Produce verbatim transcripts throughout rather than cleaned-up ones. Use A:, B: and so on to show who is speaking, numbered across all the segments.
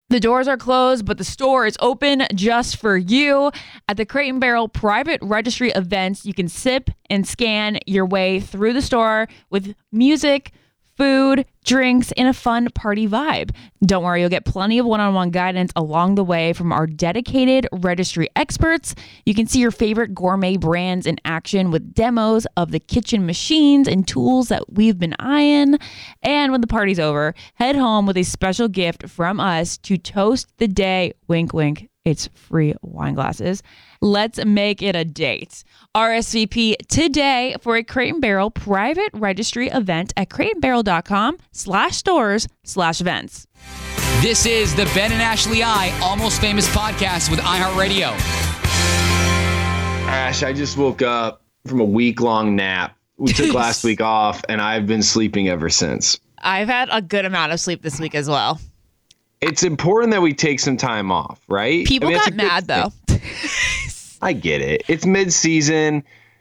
A: The doors are closed, but the store is open just for you. At the Crate and Barrel private registry events, you can sip and scan your way through the store with music, food, drinks, and a fun party vibe. Don't worry, you'll get plenty of one-on-one guidance along the way from our dedicated registry experts. You can see your favorite gourmet brands in action with demos of the kitchen machines and tools that we've been eyeing. And when the party's over, head home with a special gift from us to toast the day. Wink, wink. It's free wine glasses. Let's make it a date. R S V P today for a Crate and Barrel private registry event at crateandbarrel.com slash stores slash events.
B: This is the Ben and Ashley I Almost Famous podcast with iHeartRadio.
C: Ash, I just woke up from a week-long nap. We took last week off, and I've been sleeping ever since.
A: I've had a good amount of sleep this week as well.
C: It's important that we take some time off, right?
A: People
C: I mean,
A: got mad, though.
C: I get it. It's mid-season,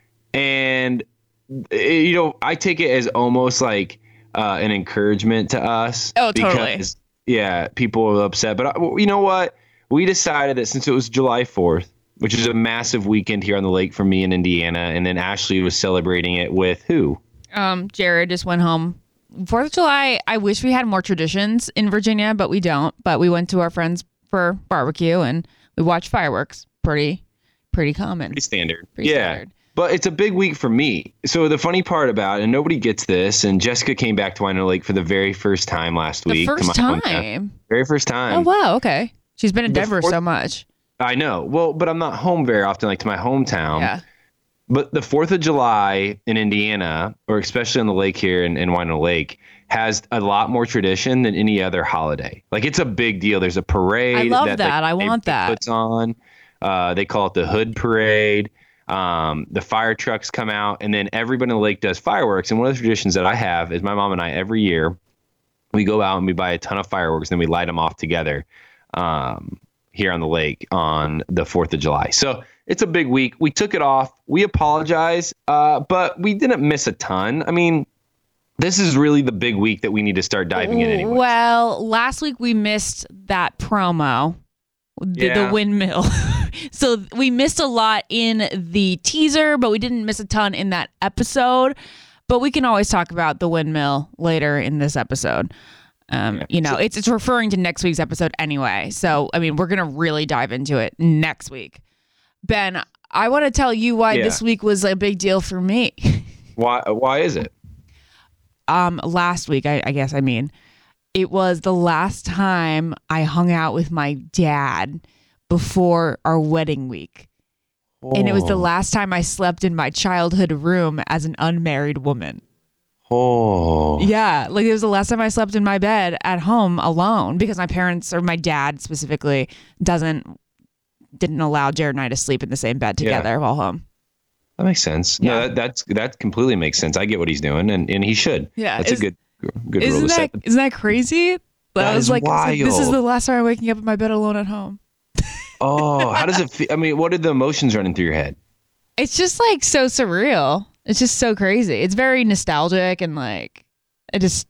C: and, you know, I take it as almost like uh, an encouragement to us.
A: Oh, totally.
C: Because, yeah, people are upset. But uh, you know what? We decided that since it was July fourth, which is a massive weekend here on the lake for me in Indiana, and then Ashley was celebrating it with who?
A: Um, Jared just went home. Fourth of July, I wish we had more traditions in Virginia, but we don't. But we went to our friends for barbecue and we watched fireworks. Pretty, pretty common.
C: Pretty standard.
A: Pretty
C: yeah.
A: standard.
C: But it's a big week for me. So the funny part about it, and nobody gets this, and Jessica came back to Wino Lake for the very first time last
A: The
C: week.
A: first
C: to my
A: time?
C: hometown. Very first time.
A: Oh, wow. Okay. She's been in
C: The
A: Denver
C: fourth-
A: so much.
C: I know. Well, but I'm not home very often, like to my hometown.
A: Yeah.
C: But the fourth of July in Indiana, or especially on the lake here in, in Wino Lake, has a lot more tradition than any other holiday. Like, it's a big deal. There's a parade.
A: I love
C: that.
A: that.
C: The
A: I want that.
C: Puts on. Uh, they call it the Hood Parade. Um, the fire trucks come out, and then everybody in the lake does fireworks. And one of the traditions that I have is my mom and I, every year, we go out and we buy a ton of fireworks, and then we light them off together um, here on the lake on the fourth of July. So it's a big week. We took it off. We apologize, uh, but we didn't miss a ton. I mean, this is really the big week that we need to start diving in anyway.
A: Well, last week we missed that promo, the,
C: Yeah.
A: the windmill. So we missed a lot in the teaser, but we didn't miss a ton in that episode. But we can always talk about the windmill later in this episode. Um,
C: Yeah.
A: You know,
C: So-
A: it's it's referring to next week's episode anyway. So, I mean, we're going to really dive into it next week. Ben, I want to tell you why
C: Yeah.
A: this week was a big deal for me.
C: Why? Why is it?
A: um, last week, I, I guess I mean, it was the last time I hung out with my dad before our wedding week. And it was the
C: Oh.
A: last time I slept in my childhood room as an unmarried woman.
C: Oh.
A: Yeah, like it was the last time I slept in my bed at home alone because my parents, or my dad specifically, doesn't didn't allow Jared and I to sleep in the same bed
C: Yeah.
A: together while home.
C: That makes sense.
A: Yeah.
C: No, that, that's that completely makes sense. I get what he's doing, and, and he should.
A: Yeah,
C: that's
A: is-
C: a good good rule
A: Isn't
C: to
A: that
C: set.
A: isn't that crazy?
C: That
A: I was
C: is
A: like, I was like, this is
C: wild.
A: the last time I'm waking up in my bed alone at home.
C: Oh, how does it feel? I mean, what are the emotions running through your head?
A: It's just like so surreal. It's just so crazy. It's very nostalgic and like I just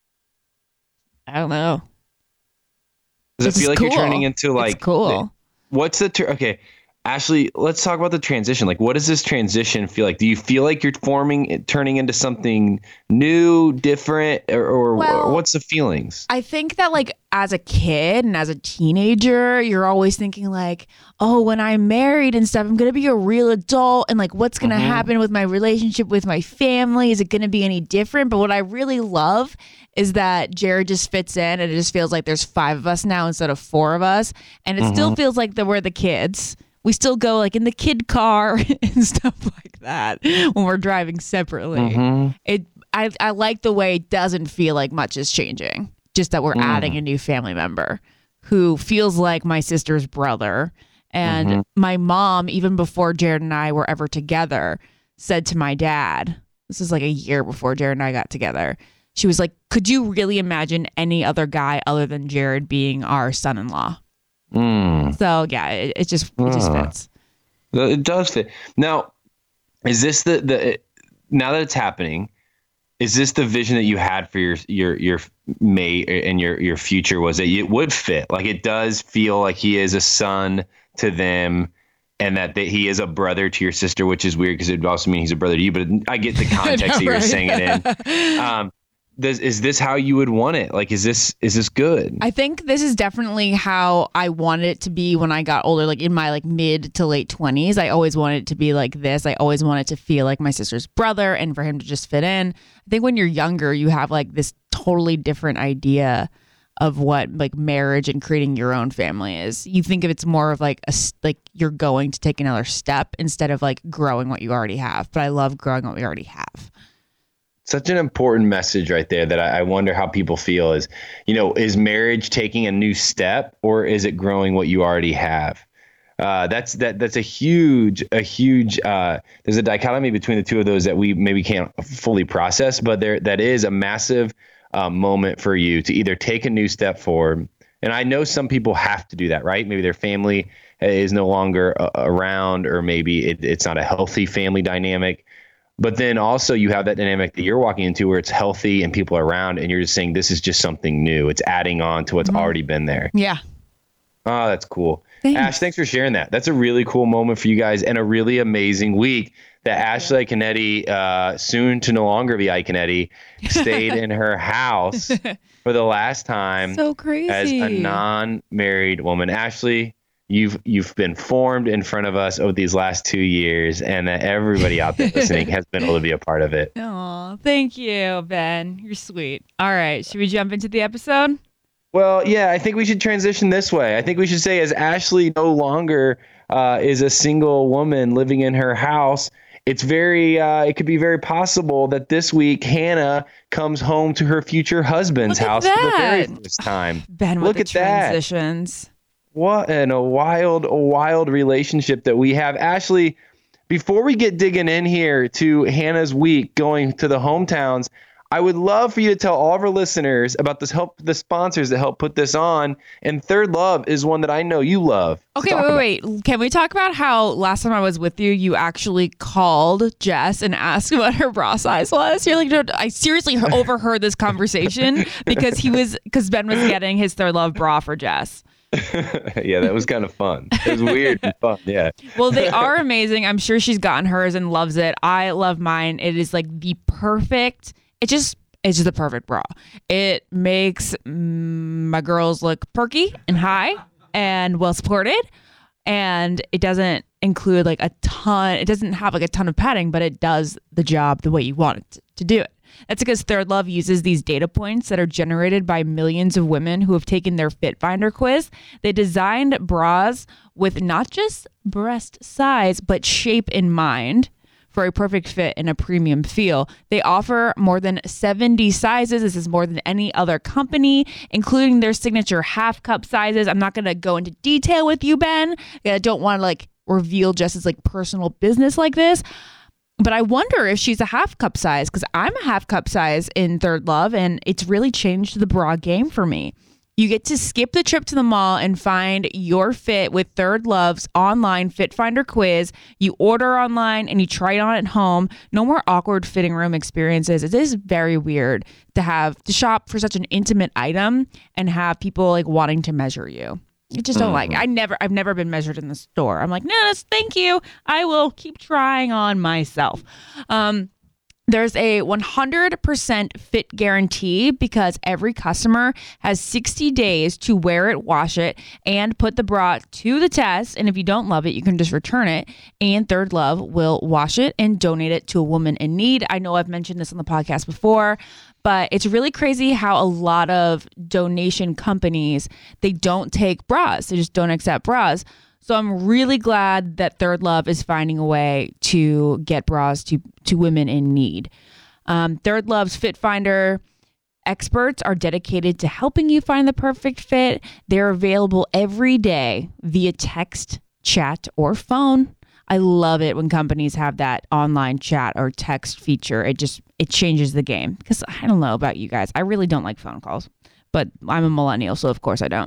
A: I don't know.
C: Does it
A: It's
C: feel like
A: cool.
C: you're turning into like
A: It's cool.
C: What's the tur okay, Ashley? Let's talk about the transition. Like, what does this transition feel like? Do you feel like you're forming, turning into something new, different, or, or
A: Well,
C: what's the feelings?
A: I think that like as a kid and as a teenager, you're always thinking like, oh, when I'm married and stuff, I'm going to be a real adult and like what's going to happen with my relationship with my family? Is it going to be any different? But what I really love is that Jared just fits in and it just feels like there's five of us now instead of four of us. And it still feels like that we're the kids. We still go like in the kid car and stuff like that when we're driving separately.
C: Mhm.
A: It I, I like the way it doesn't feel like much is changing. Just that we're
C: Mm.
A: adding a new family member who feels like my sister's brother. And my mom, even before Jared and I were ever together, said to my dad, this is like a year before Jared and I got together. She was like, could you really imagine any other guy other than Jared being our son-in-law?
C: Mm.
A: So yeah, it, it just it just
C: Ah.
A: fits.
C: It does fit. Now, is this the the now that it's happening? is this the vision that you had for your your your mate and your your future? Was that it would fit? Like it does feel like he is a son to them, and that they, he is a brother to your sister, which is weird because it would also mean he's a brother to you. But I get the context know, that you're right? saying it in. Um, Does, is this how you would want it? Like, is this is this good?
A: I think this is definitely how I wanted it to be when I got older, like in my like mid to late twenties. I always wanted it to be like this. I always wanted to feel like my sister's brother and for him to just fit in. I think when you're younger, you have like this totally different idea of what like marriage and creating your own family is. You think of it's more of like a like you're going to take another step instead of like growing what you already have. But I love growing what we already have.
C: Such an important message right there that I, I wonder how people feel is, you know, is marriage taking a new step or is it growing what you already have? Uh, that's that that's a huge, a huge, uh, there's a dichotomy between the two of those that we maybe can't fully process, but there that is a massive uh, moment for you to either take a new step forward. And I know some people have to do that, right? Maybe their family is no longer uh, around, or maybe it, it's not a healthy family dynamic. But then also you have that dynamic that you're walking into where it's healthy and people are around and you're just saying, this is just something new. It's adding on to what's mm-hmm. already been there.
A: Yeah.
C: Oh, that's cool.
A: Thanks.
C: Ash, thanks for sharing that. That's a really cool moment for you guys and a really amazing week that Ashley Iaconetti, uh, soon to no longer be Iaconetti, stayed in her house for the last time
A: so crazy.
C: as a non-married woman. Ashley, You've you've been formed in front of us over these last two years, and that everybody out there listening has been able to be a part of it.
A: Oh, thank you, Ben. You're sweet. All right, should we jump into the episode?
C: Well, yeah, I think we should transition this way. I think we should say, as Ashley no longer uh, is a single woman living in her house, it's very uh, it could be very possible that this week Hannah comes home to her future husband's
A: Look
C: house
A: at
C: for the
A: that.
C: very first time.
A: Ben with
C: Look
A: the
C: at that.
A: transitions.
C: What in a wild, a wild relationship that we have. Ashley, before we get digging in here to Hannah's week going to the hometowns, I would love for you to tell all of our listeners about this help, the sponsors that help put this on. And Third Love is one that I know you love.
A: Okay, wait, wait, wait. Can we talk about how last time I was with you, you actually called Jess and asked what her bra size was? You're like, no, I seriously overheard this conversation because he was, because Ben was getting his Third Love bra for Jess.
C: Yeah, that was kind of fun. It was weird and fun. Yeah.
A: Well, they are amazing. I'm sure she's gotten hers and loves it. I love mine. It is like the perfect, it just, it's just the perfect bra. It makes mm, my girls look perky and high and well supported. And it doesn't include like a ton, it doesn't have like a ton of padding, but it does the job the way you want it to, to do it. That's because Third Love uses these data points that are generated by millions of women who have taken their Fit Finder quiz. They designed bras with not just breast size, but shape in mind for a perfect fit and a premium feel. They offer more than seventy sizes. This is more than any other company, including their signature half cup sizes. I'm not going to go into detail with you, Ben. I don't want to like reveal Jess's like personal business like this. But I wonder if she's a half cup size, because I'm a half cup size in Third Love, and it's really changed the bra game for me. You get to skip the trip to the mall and find your fit with Third Love's online Fit Finder quiz. You order online and you try it on at home. No more awkward fitting room experiences. It is very weird to have to shop for such an intimate item and have people like wanting to measure you. I just don't mm-hmm. like it. I never, I've never been measured in the store. I'm like, no, thank you. I will keep trying on myself. Um, there's a one hundred percent fit guarantee because every customer has sixty days to wear it, wash it, and put the bra to the test. And if you don't love it, you can just return it. And Third Love will wash it and donate it to a woman in need. I know I've mentioned this on the podcast before, but it's really crazy how a lot of donation companies, they don't take bras. They just don't accept bras. So I'm really glad that Third Love is finding a way to get bras to, to women in need. Um, Third Love's Fit Finder experts are dedicated to helping you find the perfect fit. They're available every day via text, chat, or phone. I love it when companies have that online chat or text feature. It just, it changes the game. Because I don't know about you guys. I really don't like phone calls, but I'm a millennial, so of course I don't.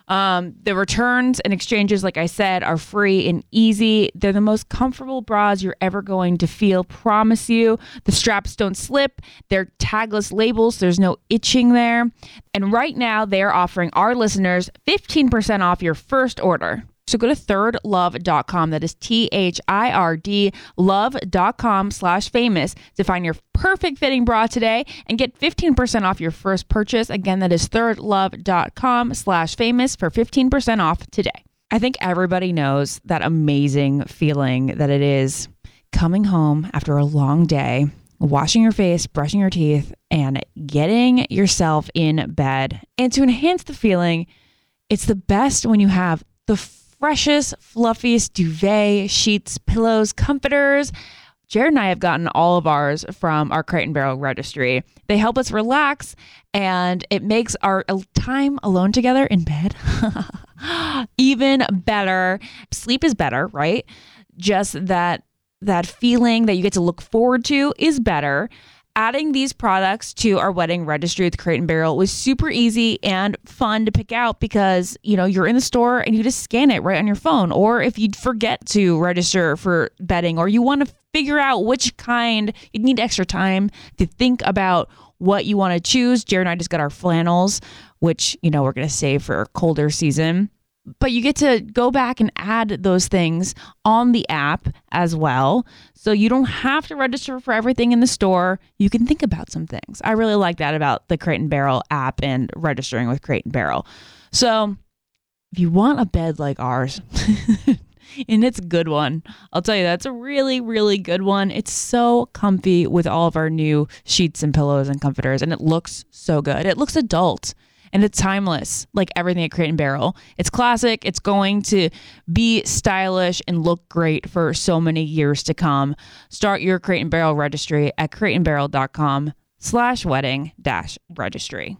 A: Um, the returns and exchanges, like I said, are free and easy. They're the most comfortable bras you're ever going to feel, promise you. The straps don't slip. They're tagless labels. There's no itching there. And right now, they're offering our listeners fifteen percent off your first order. So go to third love dot com. That is T H I R D love.com slash famous to find your perfect fitting bra today and get fifteen percent off your first purchase. Again, that is third love dot com slash famous for fifteen percent off today. I think everybody knows that amazing feeling that it is coming home after a long day, washing your face, brushing your teeth, and getting yourself in bed. And to enhance the feeling, it's the best when you have the freshest, fluffiest duvet, sheets, pillows, comforters. Jared and I have gotten all of ours from our Crate and Barrel registry. They help us relax, and it makes our time alone together in bed even better. Sleep is better, right? Just that that feeling that you get to look forward to is better. Adding these products to our wedding registry with Crate and Barrel was super easy and fun to pick out because, you know, you're in the store and you just scan it right on your phone. Or if you forget to register for bedding, or you want to figure out which kind, you need extra time to think about what you want to choose. Jared and I just got our flannels, which, you know, we're going to save for a colder season. But you get to go back and add those things on the app as well. So you don't have to register for everything in the store. You can think about some things. I really like that about the Crate and Barrel app and registering with Crate and Barrel. So if you want a bed like ours, and it's a good one, I'll tell you, that's a really, really good one. It's so comfy with all of our new sheets and pillows and comforters, and it looks so good. It looks adult. And it's timeless, like everything at Crate and Barrel. It's classic. It's going to be stylish and look great for so many years to come. Start your Crate and Barrel registry at crate and barrel dot com slash wedding dash registry.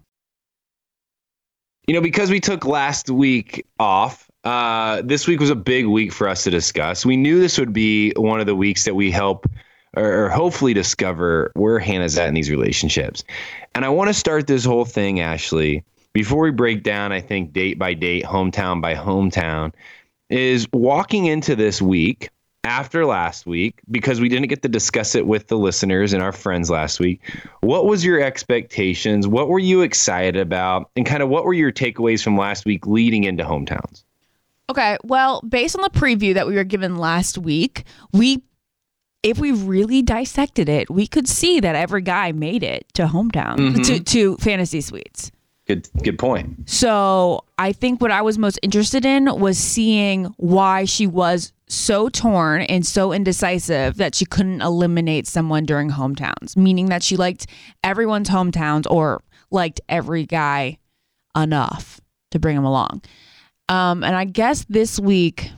C: You know, because we took last week off, uh, this week was a big week for us to discuss. We knew this would be one of the weeks that we help or, or hopefully discover where Hannah's at in these relationships. And I want to start this whole thing, Ashley, before we break down, I think, date by date, hometown by hometown, is walking into this week after last week, because we didn't get to discuss it with the listeners and our friends last week. What was your expectations? What were you excited about? And kind of what were your takeaways from last week leading into hometowns?
A: Okay, well, based on the preview that we were given last week, we if we really dissected it, we could see that every guy made it to hometown, mm-hmm. to, to Fantasy Suites.
C: Good good point.
A: So I think what I was most interested in was seeing why she was so torn and so indecisive that she couldn't eliminate someone during hometowns, meaning that she liked everyone's hometowns or liked every guy enough to bring him along. Um, and I guess this week,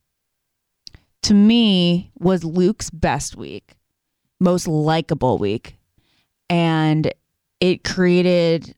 A: to me, was Luke's best week, most likable week. And it created...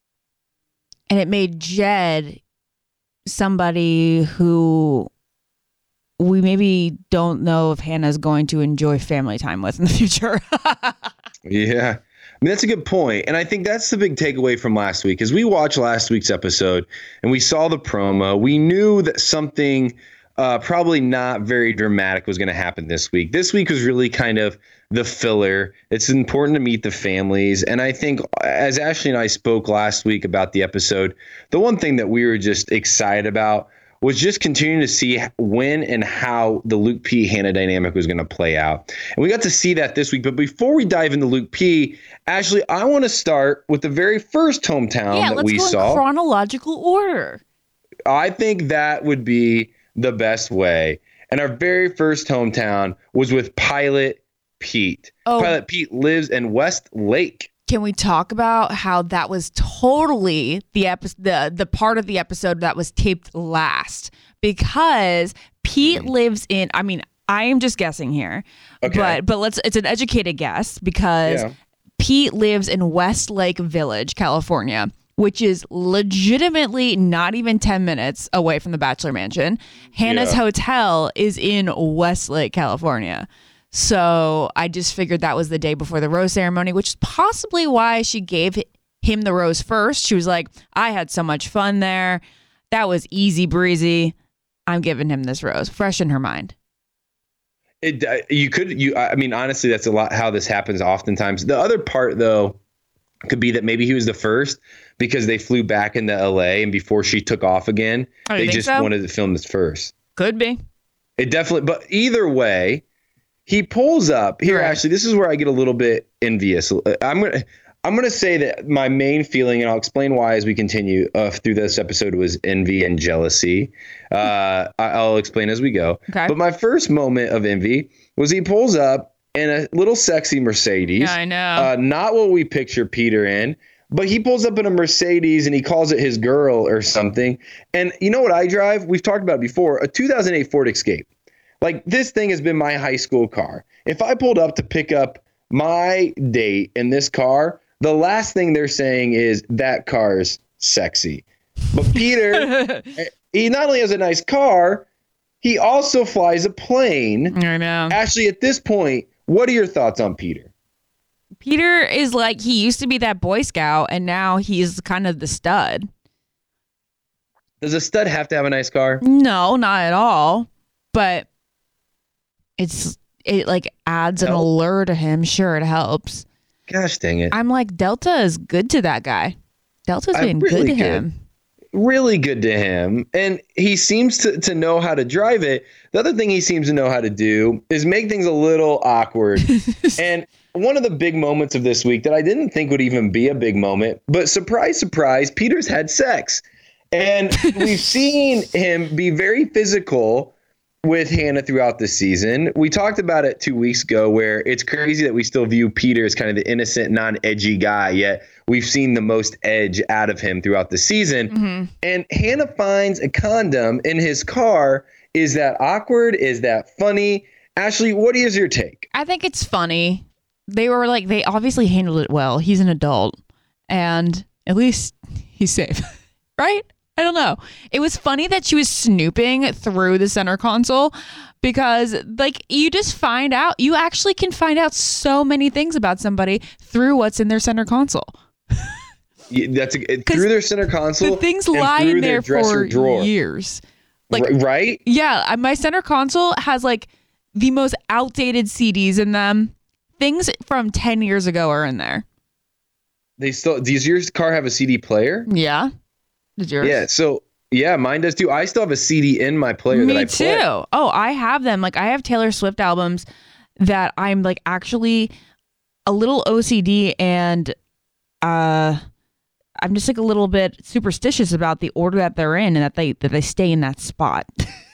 A: And it made Jed somebody who we maybe don't know if Hannah's going to enjoy family time with in the future.
C: Yeah. I mean, that's a good point. And I think that's the big takeaway from last week. As we watched last week's episode and we saw the promo, we knew that something uh, probably not very dramatic was going to happen this week. This week was really kind of the filler. It's important to meet the families. And I think as Ashley and I spoke last week about the episode, the one thing that we were just excited about was just continuing to see when and how the Luke P. Hannah dynamic was going to play out. And we got to see that this week. But before we dive into Luke P., Ashley, I want to start with the very first hometown
A: yeah,
C: that we
A: let's go
C: saw.
A: In chronological order.
C: I think that would be the best way. And our very first hometown was with Pilot Pete. Oh. Pilot Pete lives in Westlake.
A: Can we talk about how that was totally the epi- the the part of the episode that was taped last? Because Pete mm. lives in, I mean, I am just guessing here, okay. but but let's it's an educated guess because yeah. Pete lives in Westlake Village, California, which is legitimately not even ten minutes away from the Bachelor Mansion. Hannah's yeah. hotel is in Westlake, California. So I just figured that was the day before the rose ceremony, which is possibly why she gave him the rose first. She was like, I had so much fun there. that was easy breezy. I'm giving him this rose. Fresh in her mind.
C: It, uh, you could, you, I mean, honestly, that's a lot how this happens oftentimes. The other part, though, could be that maybe he was the first because they flew back into L A and before she took off again,
A: Oh, you
C: they
A: think
C: just
A: so?
C: wanted to film this first.
A: Could be.
C: It definitely, but either way, he pulls up here.
A: Right.
C: Actually, this is where I get a little bit envious. I'm gonna, I'm gonna say that my main feeling, and I'll explain why as we continue uh, through this episode, was envy and jealousy. Uh, I- I'll explain as we go.
A: Okay.
C: But my first moment of envy was he pulls up in a little sexy Mercedes.
A: Yeah, I know.
C: Uh, not what we picture Peter in. But he pulls up in a Mercedes and he calls it his girl or something. And you know what I drive? We've talked about it before, a two thousand eight Ford Escape. Like, this thing has been my high school car. If I pulled up to pick up my date in this car, the last thing they're saying is that car's sexy. But Peter, he not only has a nice car, he also flies a plane.
A: I know.
C: Ashley, at this point, what are your thoughts on Peter?
A: Peter is like, he used to be that Boy Scout and now he's kind of the stud.
C: Does a stud have to have a nice car?
A: No, not at all. But it's it like adds an
C: Help.
A: allure to him. Sure, it helps.
C: Gosh dang it.
A: I'm like, Delta is good to that guy. Delta's
C: I'm
A: been
C: really
A: good to
C: good.
A: him.
C: Really good to him. And he seems to, to know how to drive it. The other thing he seems to know how to do is make things a little awkward. And one of the big moments of this week that I didn't think would even be a big moment, but surprise, surprise, Peter's had sex. And we've seen him be very physical with Hannah throughout the season. We talked about it two weeks ago where it's crazy that we still view Peter as kind of the innocent, non-edgy guy, yet we've seen the most edge out of him throughout the season.
A: Mm-hmm.
C: And Hannah finds a condom in his car. Is that awkward? Is that funny? Ashley, what is your take?
A: I think it's funny. They were like, they obviously handled it well. He's an adult and at least he's safe, right? I don't know. It was funny that she was snooping through the center console because like you just find out, you actually can find out so many things about somebody through what's in their center console.
C: Yeah, That's a, through their center console.
A: The things
C: and
A: lie
C: through
A: in
C: their
A: there
C: dresser
A: for
C: drawer.
A: years. Like,
C: R- right?
A: yeah, uh, my center console has like the most outdated C Ds in them. Things from ten years ago are in there.
C: They still. Does your car have a C D player?
A: Yeah. Did yours?
C: Yeah. So yeah, mine does too. I still have a C D in my player that I
A: Me
C: play.
A: too. Oh, I have them. Like I have Taylor Swift albums that I'm like actually a little O C D and uh I'm just like a little bit superstitious about the order that they're in and that they that they stay in that spot.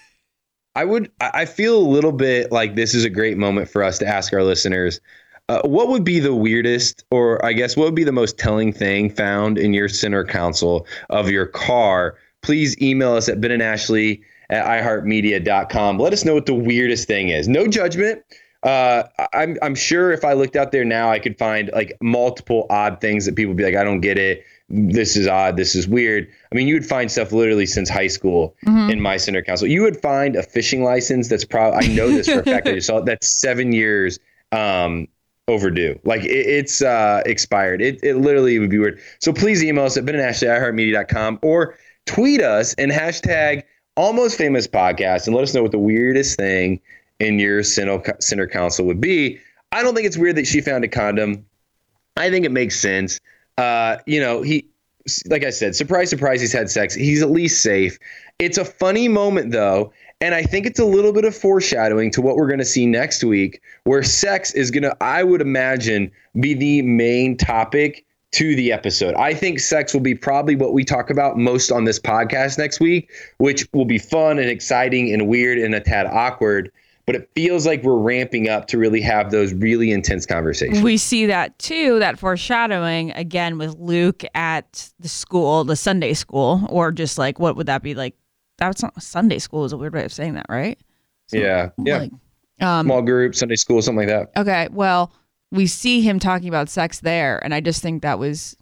C: I would. I I feel a little bit like this is a great moment for us to ask our listeners, uh, what would be the weirdest, or I guess what would be the most telling thing found in your center console of your car? Please email us at Ben and Ashley at i heart media dot com. Let us know what the weirdest thing is. No judgment. Uh, I'm I'm sure if I looked out there now, I could find like multiple odd things that people would be like, I don't get it. This is odd. This is weird. I mean, you would find stuff literally since high school
A: Mm-hmm.
C: in my center console. You would find a fishing license that's probably, I know this for a fact, I just saw it, that's seven years um, overdue. Like it, it's uh, expired. It, it literally would be weird. So please email us at Ben and Ashley at i heart media dot com or tweet us and hashtag Almost Famous Podcast and let us know what the weirdest thing in your center, center console would be. I don't think it's weird that she found a condom. I think it makes sense. Uh, you know, he, like I said, surprise, surprise, he's had sex. He's at least safe. It's a funny moment, though. And I think it's a little bit of foreshadowing to what we're going to see next week, where sex is going to, I would imagine, be the main topic to the episode. I think sex will be probably what we talk about most on this podcast next week, which will be fun and exciting and weird and a tad awkward. But it feels like we're ramping up to really have those really intense conversations.
A: We see that too, that foreshadowing again with Luke at the school, the Sunday school, or just like, what would that be like? That's not Sunday school is a weird way of saying that, right? So,
C: yeah. Yeah.
A: like, um,
C: Small group, Sunday school, something like that.
A: okay. Well, we see him talking about sex there. And I just think that was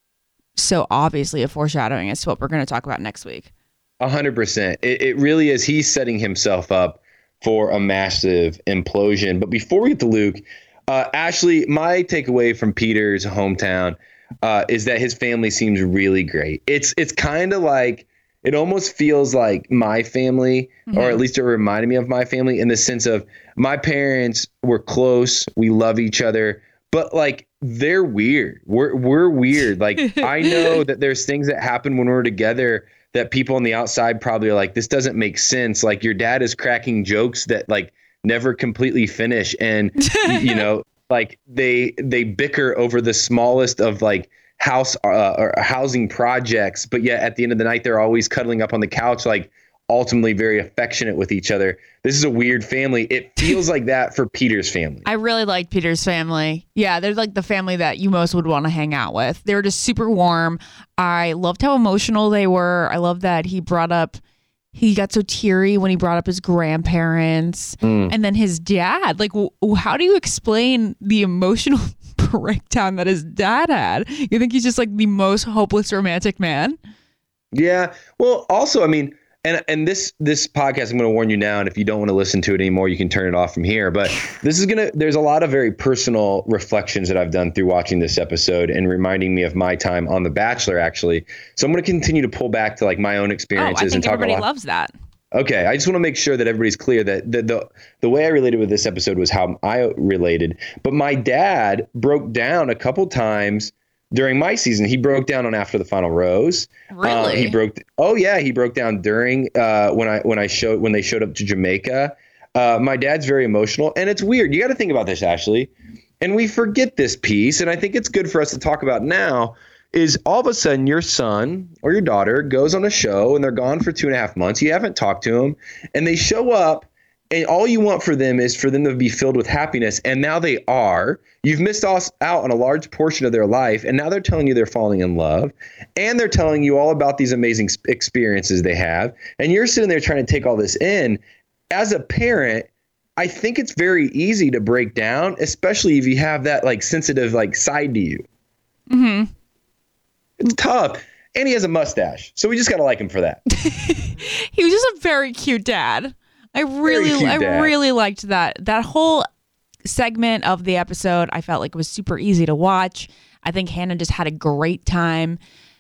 A: so obviously a foreshadowing as to what we're going to talk about next week.
C: A hundred percent. It it really is. He's setting himself up for a massive implosion. But before we get to Luke, uh, Ashley, my takeaway from Peter's hometown uh, is that his family seems really great. It's it's kind of like it almost feels like my family,
A: Mm-hmm.
C: or at least it reminded me of my family in the sense of my parents were close. We love each other, but like they're weird. We're, we're weird. Like I know that there's things that happen when we're together that people on the outside probably are like, this doesn't make sense. Like your dad is cracking jokes that like never completely finish. And, you know, like they, they bicker over the smallest of like house uh, or housing projects, but yet at the end of the night, they're always cuddling up on the couch, like ultimately very affectionate with each other. This is a weird family. It feels like that for Peter's family.
A: I really liked Peter's family. Yeah, they're like the family that you most would want to hang out with. They were just super warm. I loved how emotional they were. I love that he brought up, he got so teary when he brought up his grandparents
C: Mm.
A: and then his dad. Like, w- how do you explain the emotional breakdown that his dad had? You think he's just like the most hopeless romantic man?
C: Yeah. Well, also, I mean, and and this this podcast, I'm going to warn you now, and if you don't want to listen to it anymore, you can turn it off from here. But this is going to, there's a lot of very personal reflections that I've done through watching this episode and reminding me of my time on The Bachelor, actually. So I'm going to continue to pull back to like my own
A: Oh,
C: experiences
A: I
C: and
A: think
C: talk
A: everybody
C: a lot.
A: loves that.
C: Okay, I just want to make sure that everybody's clear that the, the the way I related with this episode was how I related. But my dad broke down a couple times during my season. He broke down on After the Final Rose.
A: Really?
C: Uh, he broke. Oh yeah, he broke down during uh, when I when I showed when they showed up to Jamaica. Uh, my dad's very emotional, and it's weird. You got to think about this, Ashley, and we forget this piece, and I think it's good for us to talk about now. Is all of a sudden your son or your daughter goes on a show and they're gone for two and a half months. You haven't talked to them and they show up and all you want for them is for them to be filled with happiness. And now they are. You've missed out on a large portion of their life. And now they're telling you they're falling in love and they're telling you all about these amazing experiences they have. And you're sitting there trying to take all this in. As a parent, I think it's very easy to break down, especially if you have that like sensitive like side to you.
A: Mm-hmm.
C: It's tough. And he has a mustache. So we just got to like him for that.
A: He was just a very cute dad. I really,
C: cute
A: I
C: dad.
A: really liked that. That whole segment of the episode, I felt like it was super easy to watch. I think Hannah just had a great time.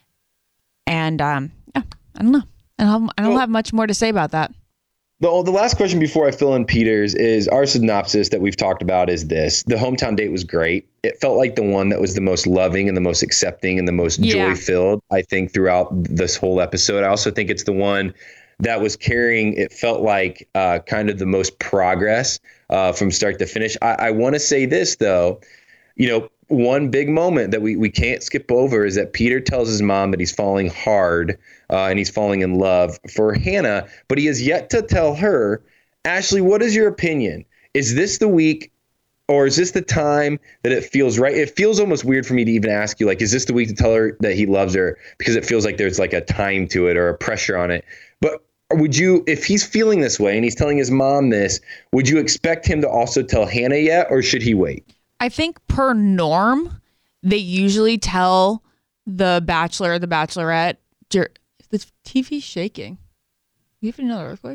A: And um, yeah, I don't know. I don't, I don't
C: Well-
A: have much more to say about that.
C: The, the last question before I fill in Peter's is our synopsis that we've talked about is this. The hometown date was great. It felt like the one that was the most loving and the most accepting and the most
A: Yeah.
C: joy filled, I think, throughout this whole episode. I also think it's the one that was carrying, it felt like uh, kind of the most progress uh, from start to finish. I, I want to say this, though. You know, one big moment that we, we can't skip over is that Peter tells his mom that he's falling hard uh, and he's falling in love for Hannah, but he has yet to tell her, Ashley, what is your opinion? Is this the week or is this the time that it feels right? It feels almost weird for me to even ask you, like, is this the week to tell her that he loves her? Because it feels like there's like a time to it or a pressure on it. But would you, if he's feeling this way and he's telling his mom this, would you expect him to also tell Hannah yet, or should he wait?
A: I think per norm, they usually tell the bachelor or the bachelorette, dur- the T V's shaking. You have another earthquake?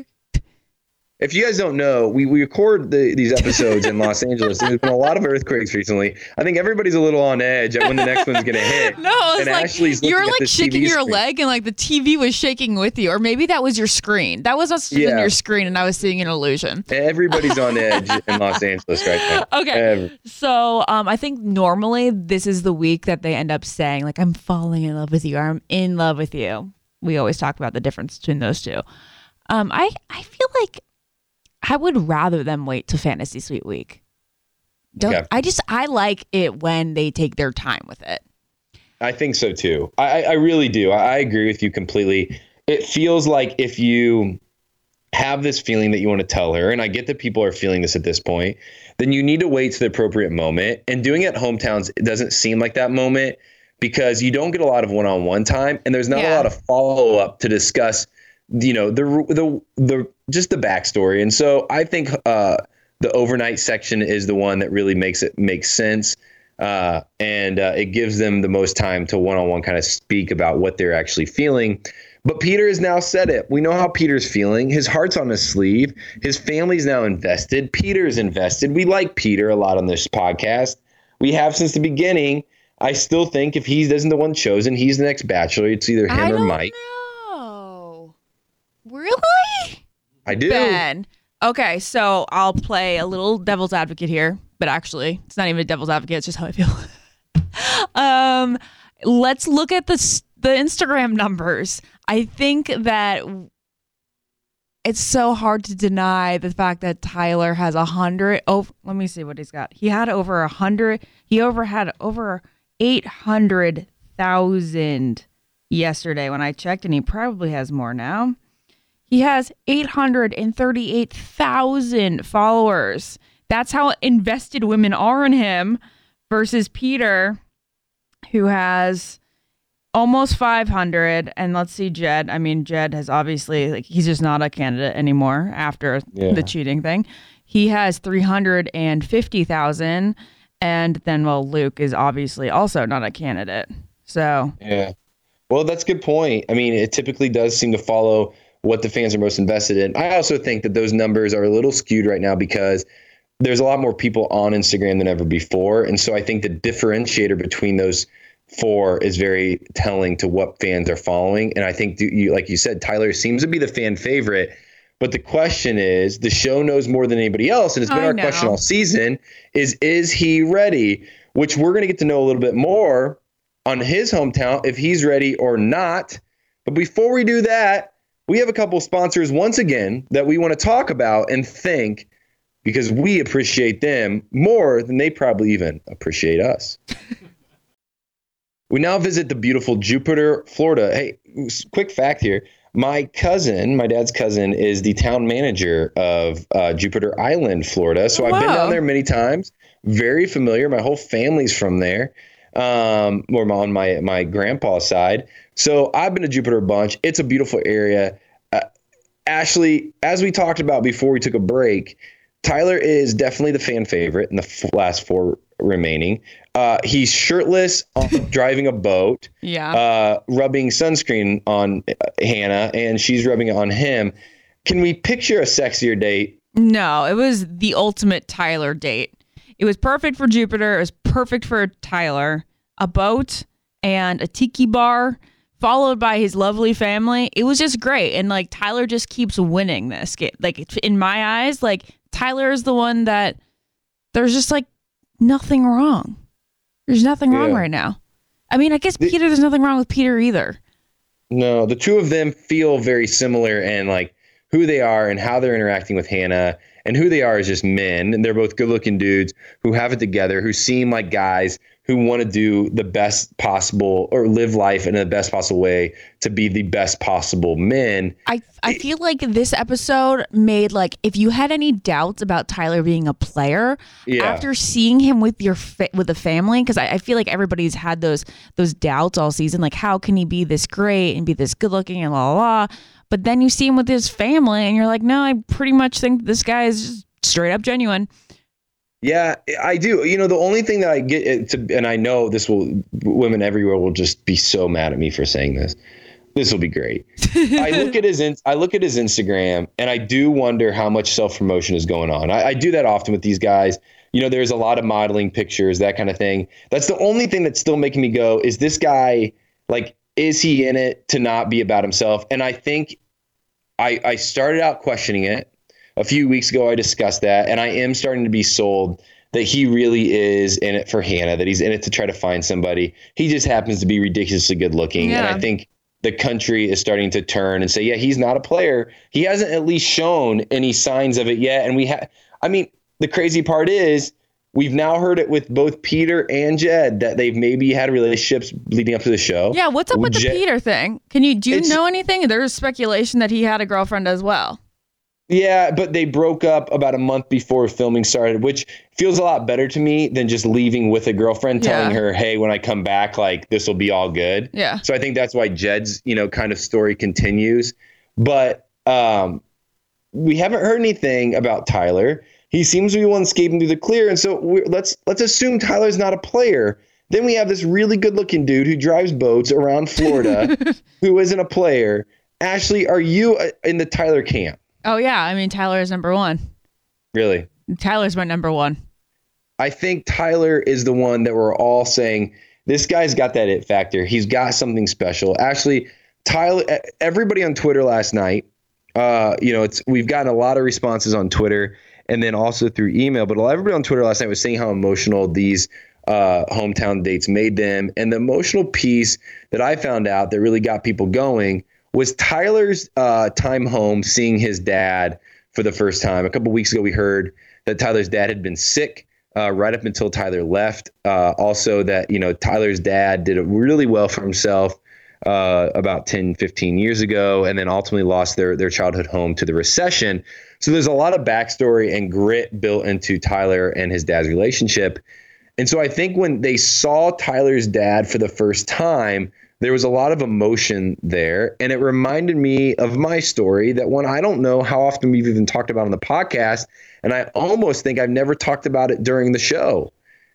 C: If you guys don't know, we, we record the, these episodes in Los Angeles. There's been a lot of earthquakes recently. I think everybody's a little on edge at when the next one's going to hit.
A: No, it's
C: and
A: like
C: Ashley's
A: you were
C: looking at
A: like
C: this
A: shaking
C: T V
A: your
C: screen.
A: leg and like the T V was shaking with you. Or maybe that was your screen. That was us in
C: Yeah.
A: your screen and I was seeing an illusion.
C: Everybody's on edge in Los Angeles right now.
A: Okay.
C: Every-
A: So um, I think normally this is the week that they end up saying, like, I'm falling in love with you or I'm in love with you. We always talk about the difference between those two. Um, I, I feel like I would rather them wait to Fantasy Suite Week. Don't
C: Okay.
A: I just I like it when they take their time with it.
C: I think so too. I, I really do. I, I agree with you completely. It feels like if you have this feeling that you want to tell her, and I get that people are feeling this at this point, then you need to wait to the appropriate moment. And doing it at hometowns, it doesn't seem like that moment because you don't get a lot of one-on-one time, and there's not a
A: Yeah.
C: lot of follow-up to discuss, you know, the the the just the backstory. And so I think uh, the overnight section is the one that really makes it make sense. Uh, and uh, it gives them the most time to one-on-one kind of speak about what they're actually feeling. But Peter has now said it. We know how Peter's feeling. His heart's on his sleeve. His family's now invested. Peter's invested. We like Peter a lot on this podcast. We have since the beginning. I still think if he isn't the one chosen, he's the next bachelor. It's either him
A: I
C: or
A: don't
C: Mike.
A: know. Really?
C: I do.
A: Ben. Okay, so I'll play a little devil's advocate here, but actually, it's not even a devil's advocate. It's just how I feel. um, let's look at the s- the Instagram numbers. I think that it's so hard to deny the fact that Tyler has a hundred. Oh, let me see what he's got. He had over a hundred. He over had over eight hundred thousand yesterday when I checked, and he probably has more now. He has eight hundred thirty-eight thousand followers. That's how invested women are in him versus Peter, who has almost five hundred. And let's see, Jed. I mean, Jed has obviously, like, he's just not a candidate anymore after
C: Yeah.
A: the cheating thing. He has three hundred fifty thousand. And then, well, Luke is obviously also not a candidate. So,
C: Yeah. Well, that's a good point. I mean, it typically does seem to follow what the fans are most invested in. I also think that those numbers are a little skewed right now because there's a lot more people on Instagram than ever before. And so I think the differentiator between those four is very telling to what fans are following. And I think, you, like you said, Tyler seems to be the fan favorite. But the question is, the show knows more than anybody else. And it's been
A: I
C: our
A: know.
C: question all season is, is he ready? Which we're going to get to know a little bit more on his hometown, if he's ready or not. But before we do that, we have a couple sponsors once again that we want to talk about and thank because we appreciate them more than they probably even appreciate us. We now visit the beautiful Jupiter, Florida. Hey, quick fact here. My cousin, my dad's cousin, is the town manager of uh, Jupiter Island, Florida. So
A: Oh,
C: I've been
A: wow.
C: down there many times. Very familiar. My whole family's from there. Um, or on my my grandpa's side. So I've been to Jupiter a bunch. It's a beautiful area. Uh, Ashley, as we talked about before we took a break, Tyler is definitely the fan favorite in the f- last four remaining. Uh, he's shirtless on, driving a boat,
A: yeah.
C: uh, rubbing sunscreen on uh, Hannah, and she's rubbing it on him. Can we picture a sexier date?
A: No, it was the ultimate Tyler date. It was perfect for Jupiter. It was perfect for Tyler. A boat and a tiki bar, followed by his lovely family. It was just great. And like Tyler just keeps winning this game. Like in my eyes, like Tyler is the one that there's just like nothing wrong. There's nothing wrong
C: Yeah.
A: right now. I mean, I guess Peter, there's nothing wrong with Peter either.
C: No, the two of them feel very similar and like who they are and how they're interacting with Hannah and who they are as just men. And they're both good looking dudes who have it together, who seem like guys who want to do the best possible or live life in the best possible way to be the best possible men.
A: I I feel like this episode made like if you had any doubts about Tyler being a player
C: Yeah.
A: after seeing him with your fa- with the family, because I, I feel like everybody's had those those doubts all season, like how can he be this great and be this good looking and la la la, but then you see him with his family and you're like, no, I pretty much think this guy is just straight up genuine.
C: Yeah, I do. You know, the only thing that I get to, and I know this will, women everywhere will just be so mad at me for saying this. This will be great. I look at his, I look at his Instagram, and I do wonder how much self promotion is going on. I, I do that often with these guys. You know, there's a lot of modeling pictures, that kind of thing. That's the only thing that's still making me go, is this guy, like, is he in it to not be about himself? And I think I, I started out questioning it. A few weeks ago, I discussed that, and I am starting to be sold that he really is in it for Hannah, that he's in it to try to find somebody. He just happens to be ridiculously good looking.
A: Yeah.
C: And I think the country is starting to turn and say, yeah, he's not a player. He hasn't at least shown any signs of it yet. And we have, I mean, the crazy part is we've now heard it with both Peter and Jed that they've maybe had relationships leading up to the show.
A: Yeah, what's up with the
C: Jed-
A: Peter thing? Can you do you
C: It's-
A: know anything? There's speculation that he had a girlfriend as well.
C: Yeah, but they broke up about a month before filming started, which feels a lot better to me than just leaving with a girlfriend telling
A: Yeah.
C: her, hey, when I come back, like, this will be all good.
A: Yeah.
C: So I think that's why Jed's, you know, kind of story continues. But um, we haven't heard anything about Tyler. He seems to be one escaping through the clear. And so we're, let's let's assume Tyler's not a player. Then we have this really good looking dude who drives boats around Florida who isn't a player. Ashley, are you uh, in the Tyler camp?
A: Oh yeah, I mean Tyler is number one.
C: Really?
A: Tyler's my number one.
C: I think Tyler is the one that we're all saying, this guy's got that it factor. He's got something special. Actually, Tyler, everybody on Twitter last night uh, you know, it's we've gotten a lot of responses on Twitter and then also through email. But everybody on Twitter last night was saying how emotional these uh, hometown dates made them. And the emotional piece that I found out that really got people going was Tyler's uh, time home, seeing his dad for the first time. A couple weeks ago, we heard that Tyler's dad had been sick uh, right up until Tyler left. Uh, also that, you know, Tyler's dad did really well for himself uh, about ten, fifteen years ago, and then ultimately lost their, their childhood home to the recession. So there's a lot of backstory and grit built into Tyler and his dad's relationship. And so I think when they saw Tyler's dad for the first time, there was a lot of emotion there. And it reminded me of my story, that one I don't know how often we've even talked about on the podcast. And I almost think I've never talked about it during the show.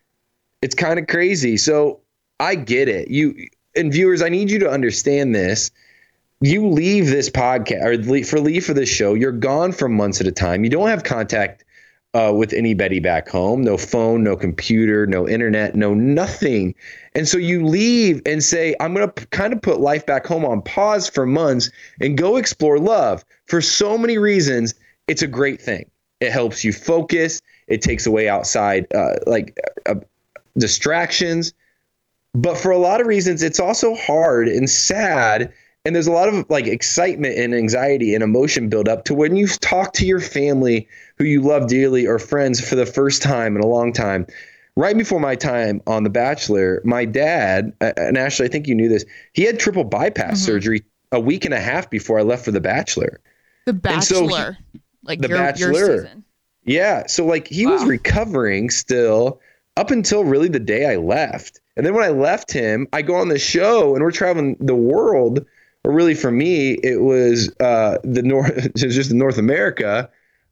C: It's kind of crazy. So I get it. You and viewers, I need you to understand this. You leave this podcast or leave, for leave for this show, you're gone for months at a time. You don't have contact Uh, with anybody back home, no phone, no computer, no internet, no nothing. And so you leave and say, I'm going to p- kind of put life back home on pause for months and go explore love. For so many reasons, it's a great thing. It helps you focus. It takes away outside uh, like uh, distractions. But for a lot of reasons, it's also hard and sad. And there's a lot of like excitement and anxiety and emotion build up to when you talk to your family who you love dearly or friends for the first time in a long time. Right before my time on The Bachelor, my dad, and Ashley, I think you knew this, he had triple bypass mm-hmm. surgery a week and a half before I left for The Bachelor.
A: The Bachelor,
C: so he,
A: like
C: the
A: your,
C: Bachelor.
A: your season.
C: Yeah. So like he wow. was recovering still up until really the day I left. And then when I left him, I go on the show and we're traveling the world. Or really for me, it was uh, the North, it was just North America.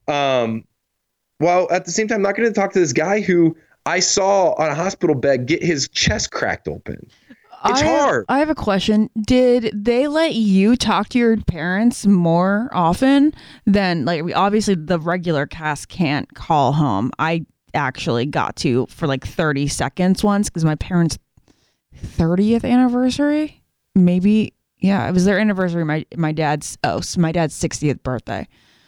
C: Um, while at the same time, I'm not going to talk to this guy who I saw on a hospital bed get his chest cracked open. It's
A: I,
C: hard.
A: I have a question. Did they let you talk to your parents more often than, like, we obviously the regular cast can't call home. I actually got to for like thirty seconds once because my parents' thirtieth anniversary, maybe. Yeah, it was their anniversary. My my dad's oh, so my dad's sixtieth birthday.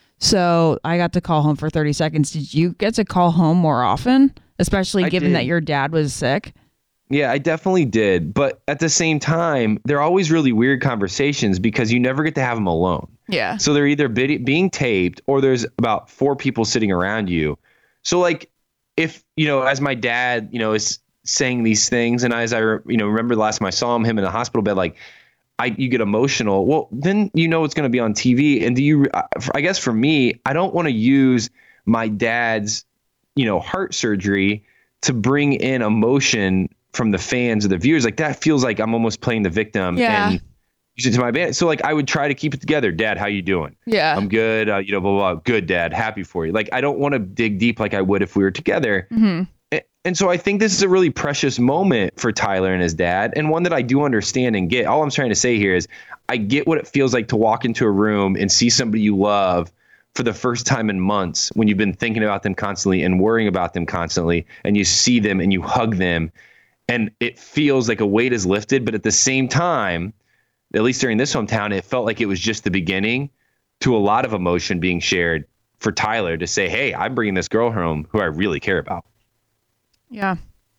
A: So I got to call home for thirty seconds. Did you get to call home more often, especially
C: I
A: given
C: did.
A: that your dad was sick?
C: Yeah, I definitely did. But at the same time, they're always really weird conversations because you never get to have them alone.
A: Yeah. So
C: they're either bid- being taped or there's about four people sitting around you. So like if, you know, as my dad, you know, is saying these things and as I, you know, remember the last time I saw him, him in the hospital bed, like, I, you get emotional. Well, then you know it's going to be on T V. And do you, I guess for me, I don't want to use my dad's, you know, heart surgery to bring in emotion from the fans or the viewers. Like that feels like I'm almost playing the victim
A: yeah.
C: and use it to my band. So like I would try to keep it together. Dad, how you doing?
A: Yeah,
C: I'm good. Uh, you know, blah, blah, blah. Good, Dad. Happy for you. Like I don't want to dig deep like I would if we were together.
A: Mm-hmm.
C: And so I think this is a really precious moment for Tyler and his dad, and one that I do understand and get. All I'm trying to say here is I get what it feels like to walk into a room and see somebody you love for the first time in months when you've been thinking about them constantly and worrying about them constantly, and you see them and you hug them, and it feels like a weight is lifted. But at the same time, at least during this hometown, it felt like it was just the beginning to a lot of emotion being shared for Tyler to say, hey, I'm bringing this girl home who I really care about.
A: Yeah.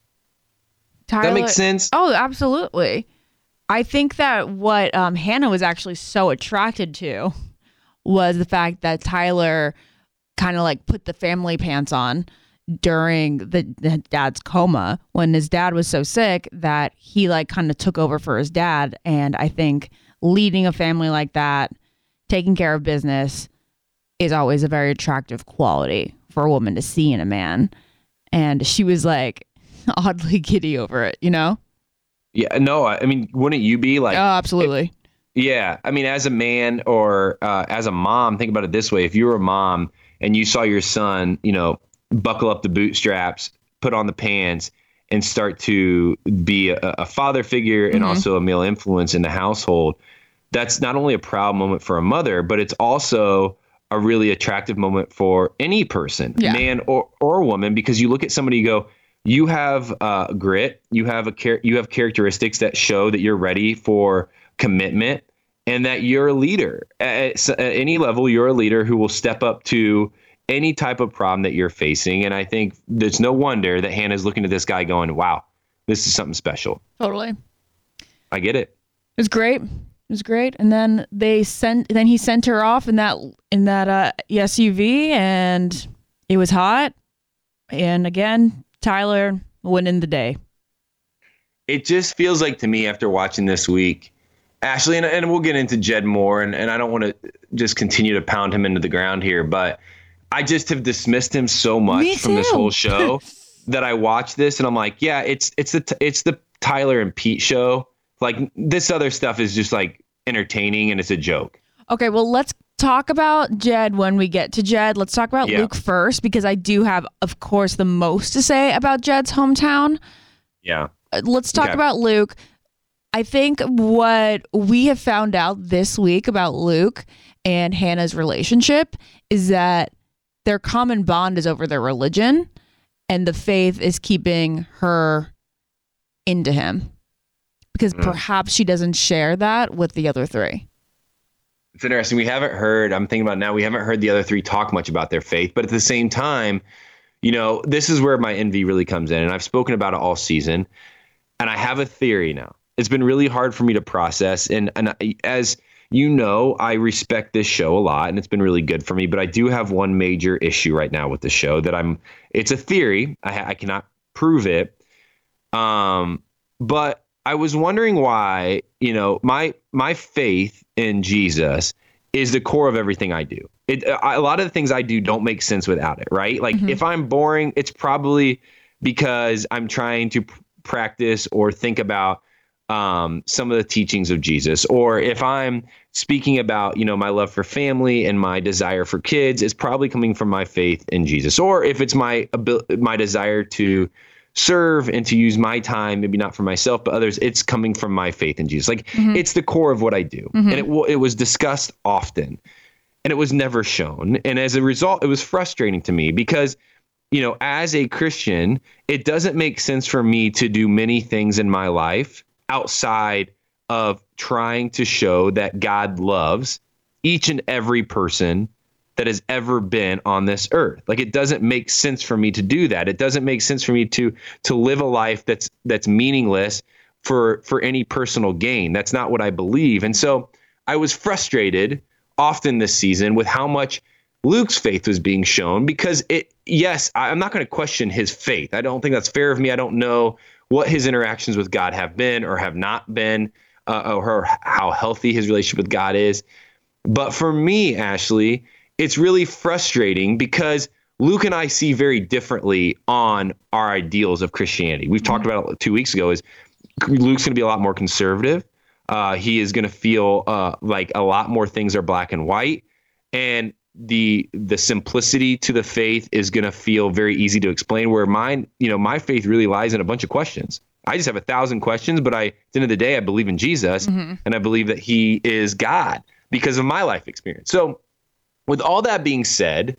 A: Tyler,
C: that makes sense.
A: Oh, absolutely. I think that what um, Hannah was actually so attracted to was the fact that Tyler kind of like put the family pants on during the, the dad's coma when his dad was so sick that he like kind of took over for his dad. And I think leading a family like that, taking care of business is always a very attractive quality for a woman to see in a man. And she was like oddly giddy over it, you know?
C: Yeah, no, I mean, wouldn't you be like?
A: Oh, absolutely.
C: It, yeah. I mean, as a man or uh, as a mom, think about it this way. If you were a mom and you saw your son, you know, buckle up the bootstraps, put on the pants and start to be a, a father figure and mm-hmm. also a male influence in the household, that's not only a proud moment for a mother, but it's also a really attractive moment for any person, yeah. man or, or woman, because you look at somebody, you go, you have uh, grit, you have a char- you have characteristics that show that you're ready for commitment and that you're a leader. At, at any level, you're a leader who will step up to any type of problem that you're facing. And I think there's no wonder that Hannah's looking at this guy going, wow, this is something special.
A: Totally.
C: I get it.
A: It was great. It was great. And then they sent, then he sent her off in that, in that uh, S U V, and it was hot. And again, Tyler winning the day.
C: It just feels like to me after watching this week, Ashley, and, and we'll get into Jed more, and, and I don't want to just continue to pound him into the ground here, but I just have dismissed him so much from this whole show that I watch this and I'm like, yeah, it's it's the it's the Tyler and Pete show. Like, this other stuff is just like entertaining and it's a joke.
A: Okay, well, let's talk about Jed when we get to Jed. Let's talk about
C: Yeah.
A: Luke first, because I do have, of course, the most to say about Jed's hometown.
C: Yeah.
A: Uh, Let's talk
C: Okay.
A: about Luke. I think what we have found out this week about Luke and Hannah's relationship is that their common bond is over their religion, and the faith is keeping her into him, because
C: Mm.
A: perhaps she doesn't share that with the other three.
C: It's interesting. We haven't heard, I'm thinking about now, we haven't heard the other three talk much about their faith, but at the same time, you know, this is where my envy really comes in. And I've spoken about it all season, and I have a theory now. It's been really hard for me to process. And, and I, as you know, I respect this show a lot, and it's been really good for me, but I do have one major issue right now with the show that I'm, it's a theory. I, I cannot prove it. Um, but I was wondering why, you know, my, my faith in Jesus is the core of everything I do. It, I, a lot of the things I do don't make sense without it, right? Like, if I'm boring, it's probably because I'm trying to p- practice or think about um, some of the teachings of Jesus. Or if I'm speaking about, you know, my love for family and my desire for kids, it's probably coming from my faith in Jesus. Or if it's my abil- my desire to serve and to use my time, maybe not for myself, but others, it's coming from my faith in Jesus. Like, it's the core of what I do. And it w- it was discussed often, and it was never shown. And as a result, it was frustrating to me because, you know, as a Christian, it doesn't make sense for me to do many things in my life outside of trying to show that God loves each and every person that has ever been on this earth. Like, it doesn't make sense for me to do that. It doesn't make sense for me to to live a life that's that's meaningless for for any personal gain. That's not what I believe. And so I was frustrated often this season with how much Luke's faith was being shown, because it, yes, I- I'm not going to question his faith. I don't think that's fair of me. I don't know what his interactions with God have been or have not been, uh, or how healthy his relationship with God is. But for me, Ashley, it's really frustrating because Luke and I see very differently on our ideals of Christianity. We've talked about it two weeks ago. Is Luke's going to be a lot more conservative. Uh, he is going to feel uh, like a lot more things are black and white, and the the simplicity to the faith is going to feel very easy to explain. Where mine, you know, my faith really lies in a bunch of questions. I just have a thousand questions, but I, at the end of the day, I believe in Jesus, and I believe that He is God because of my life experience. So, with all that being said,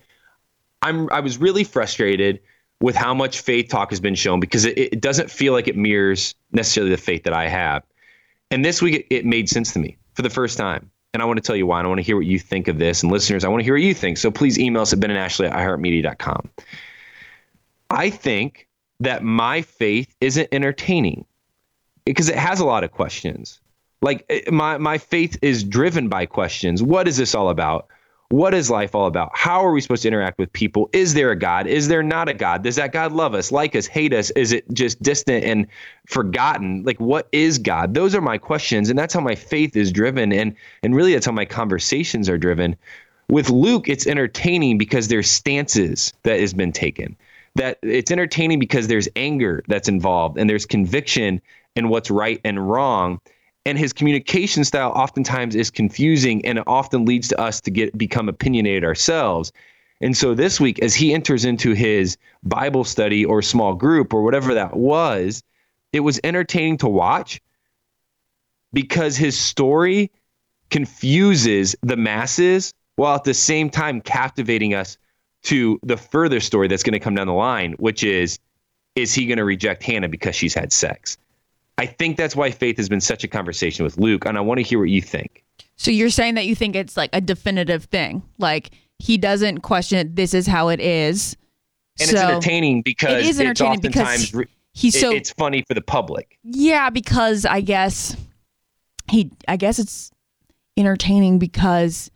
C: I'm I was really frustrated with how much faith talk has been shown, because it, it doesn't feel like it mirrors necessarily the faith that I have. And this week, it, it made sense to me for the first time. And I want to tell you why. And I want to hear what you think of this. And listeners, I want to hear what you think. So please email us at Ben and Ashley at i heart media dot com. I think that my faith isn't entertaining because it has a lot of questions. Like, it- my, my faith is driven by questions. What is this all about? What is life all about? How are we supposed to interact with people? Is there a God? Is there not a God? Does that God love us, like us, hate us? Is it just distant and forgotten? Like, what is God? Those are my questions, and that's how my faith is driven, and and really that's how my conversations are driven. With Luke, it's entertaining because there's stances that has been taken. That it's entertaining because there's anger that's involved, and there's conviction in what's right and wrong. And his communication style oftentimes is confusing, and it often leads to us to get become opinionated ourselves. And so this week, as he enters into his Bible study or small group or whatever that was, it was entertaining to watch because his story confuses the masses while at the same time captivating us to the further story that's going to come down the line, which is, is he going to reject Hannah because she's had sex? I think that's why faith has been such a conversation with Luke, and I want to hear what you think.
A: So you're saying that you think it's like a definitive thing, like he doesn't question it. This is how it is,
C: and
A: so
C: it's entertaining because
A: it is entertaining
C: it's oftentimes
A: because he's so
C: it, it's funny for the public.
A: Yeah, because I guess he, I guess it's entertaining because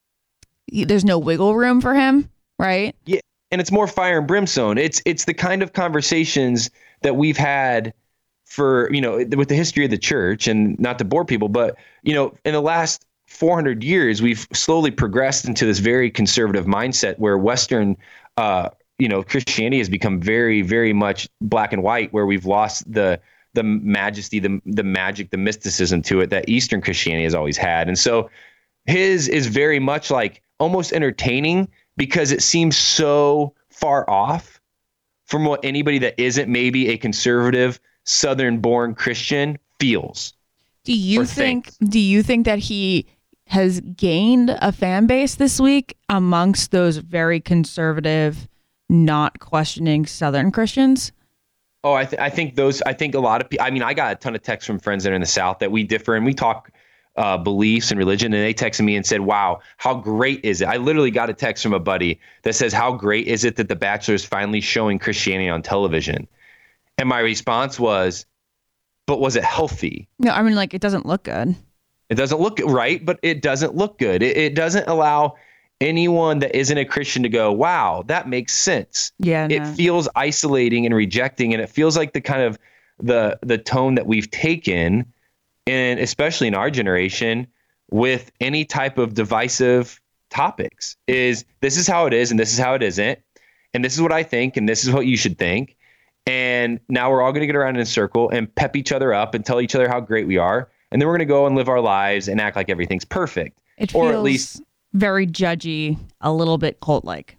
A: he, there's no wiggle room for him, right?
C: Yeah, and it's more fire and brimstone. It's it's the kind of conversations that we've had for, you know, with the history of the church, and not to bore people, but, you know, in the last four hundred years, we've slowly progressed into this very conservative mindset where Western, uh, you know, Christianity has become very, very much black and white, where we've lost the the majesty, the the magic, the mysticism to it that Eastern Christianity has always had. And so his is very much like almost entertaining because it seems so far off from what anybody that isn't maybe a conservative Southern-born Christian feels.
A: Do you think? Do you think that he has gained a fan base this week amongst those very conservative, not questioning Southern Christians?
C: Oh, I, th- I think those. I think a lot of people. I mean, I got a ton of texts from friends that are in the South that we differ and we talk uh, beliefs and religion, and they texted me and said, "Wow, how great is it?" I literally got a text from a buddy that says, "How great is it that The Bachelor is finally showing Christianity on television?" And my response was, "But was it healthy?"
A: No, I mean, like, it doesn't look good.
C: It doesn't look right, but it doesn't look good. It, it doesn't allow anyone that isn't a Christian to go, "Wow, that makes sense."
A: Yeah,
C: it
A: no.
C: feels isolating and rejecting, and it feels like the kind of the the tone that we've taken, and especially in our generation, with any type of divisive topics, is this is how it is, and this is how it isn't, and this is what I think, and this is what you should think, and now we're all going to get around in a circle and pep each other up and tell each other how great we are, and then we're going to go and live our lives and act like everything's perfect,
A: It
C: or
A: feels
C: at least.
A: very judgy, a little bit cult-like.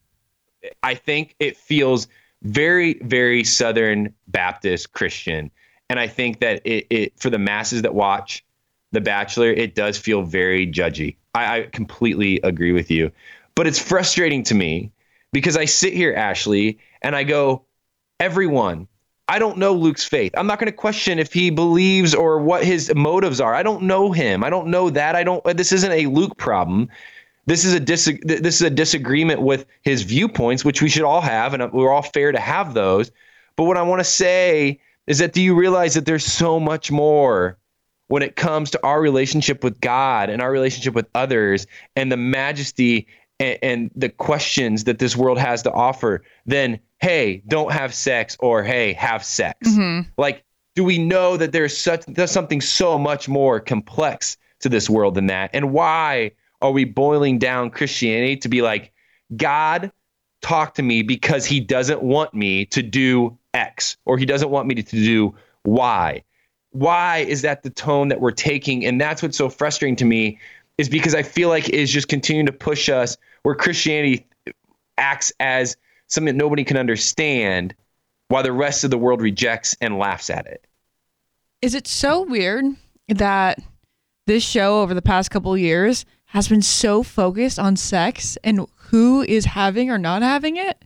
C: I think it feels very, very Southern Baptist Christian. And I think that it, it for the masses that watch The Bachelor, it does feel very judgy. I, I completely agree with you. But it's frustrating to me because I sit here, Ashley, and I go, everyone, I don't know Luke's faith. I'm not going to question if he believes or what his motives are. I don't know him. I don't know that. I don't. This isn't a Luke problem. This is a dis- This is a disagreement with his viewpoints, which we should all have, and we're all fair to have those. But what I want to say is that do you realize that there's so much more when it comes to our relationship with God and our relationship with others and the majesty and, and the questions that this world has to offer than, hey, don't have sex, or hey, have sex.
A: Mm-hmm.
C: Like, do we know that there's such there's something so much more complex to this world than that? And why are we boiling down Christianity to be like, God, talk to me because he doesn't want me to do X, or he doesn't want me to, to do Y? Why is that the tone that we're taking? And that's what's so frustrating to me, is because I feel like it's just continuing to push us where Christianity acts as something that nobody can understand while the rest of the world rejects and laughs at it.
A: Is it so weird that this show over the past couple of years has been so focused on sex and who is having or not having it?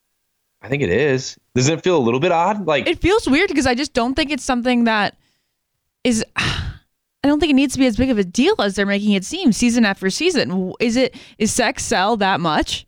C: I think it is. Doesn't it feel a little bit odd? Like,
A: it feels weird because I just don't think it's something that is, I don't think it needs to be as big of a deal as they're making it seem season after season. Is it, is sex sell that much?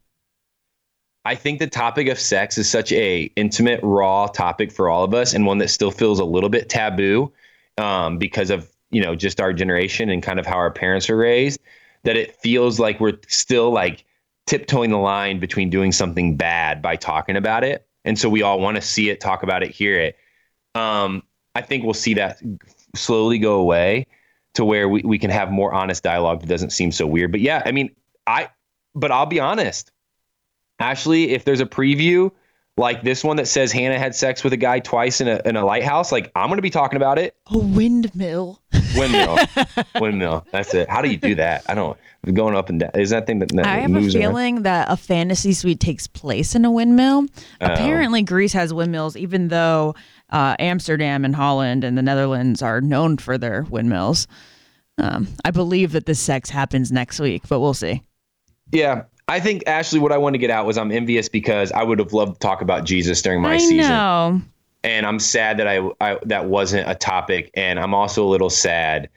C: I think the topic of sex is such a intimate, raw topic for all of us, and one that still feels a little bit taboo um, because of, you know, just our generation and kind of how our parents are raised, that it feels like we're still like tiptoeing the line between doing something bad by talking about it. And so we all want to see it, talk about it, hear it. Um, I think we'll see that slowly go away to where we, we can have more honest dialogue that doesn't seem so weird. But yeah, I mean, I, but I'll be honest, Ashley, if there's a preview like this one that says Hannah had sex with a guy twice in a in a lighthouse, like, I'm going to be talking about it.
A: A windmill.
C: Windmill. Windmill. That's it. How do you do that? I don't going up and down. Is that thing that, that
A: I have
C: moves
A: a
C: around?
A: feeling that a fantasy suite takes place in a windmill.
C: Oh.
A: Apparently, Greece has windmills, even though uh, Amsterdam and Holland and the Netherlands are known for their windmills. Um, I believe that this sex happens next week, but we'll see.
C: Yeah. I think, Ashley, what I wanted to get out was I'm envious because I would have loved to talk about Jesus during my
A: I
C: season.
A: know.
C: And I'm sad that I, I that wasn't a topic. And I'm also a little sad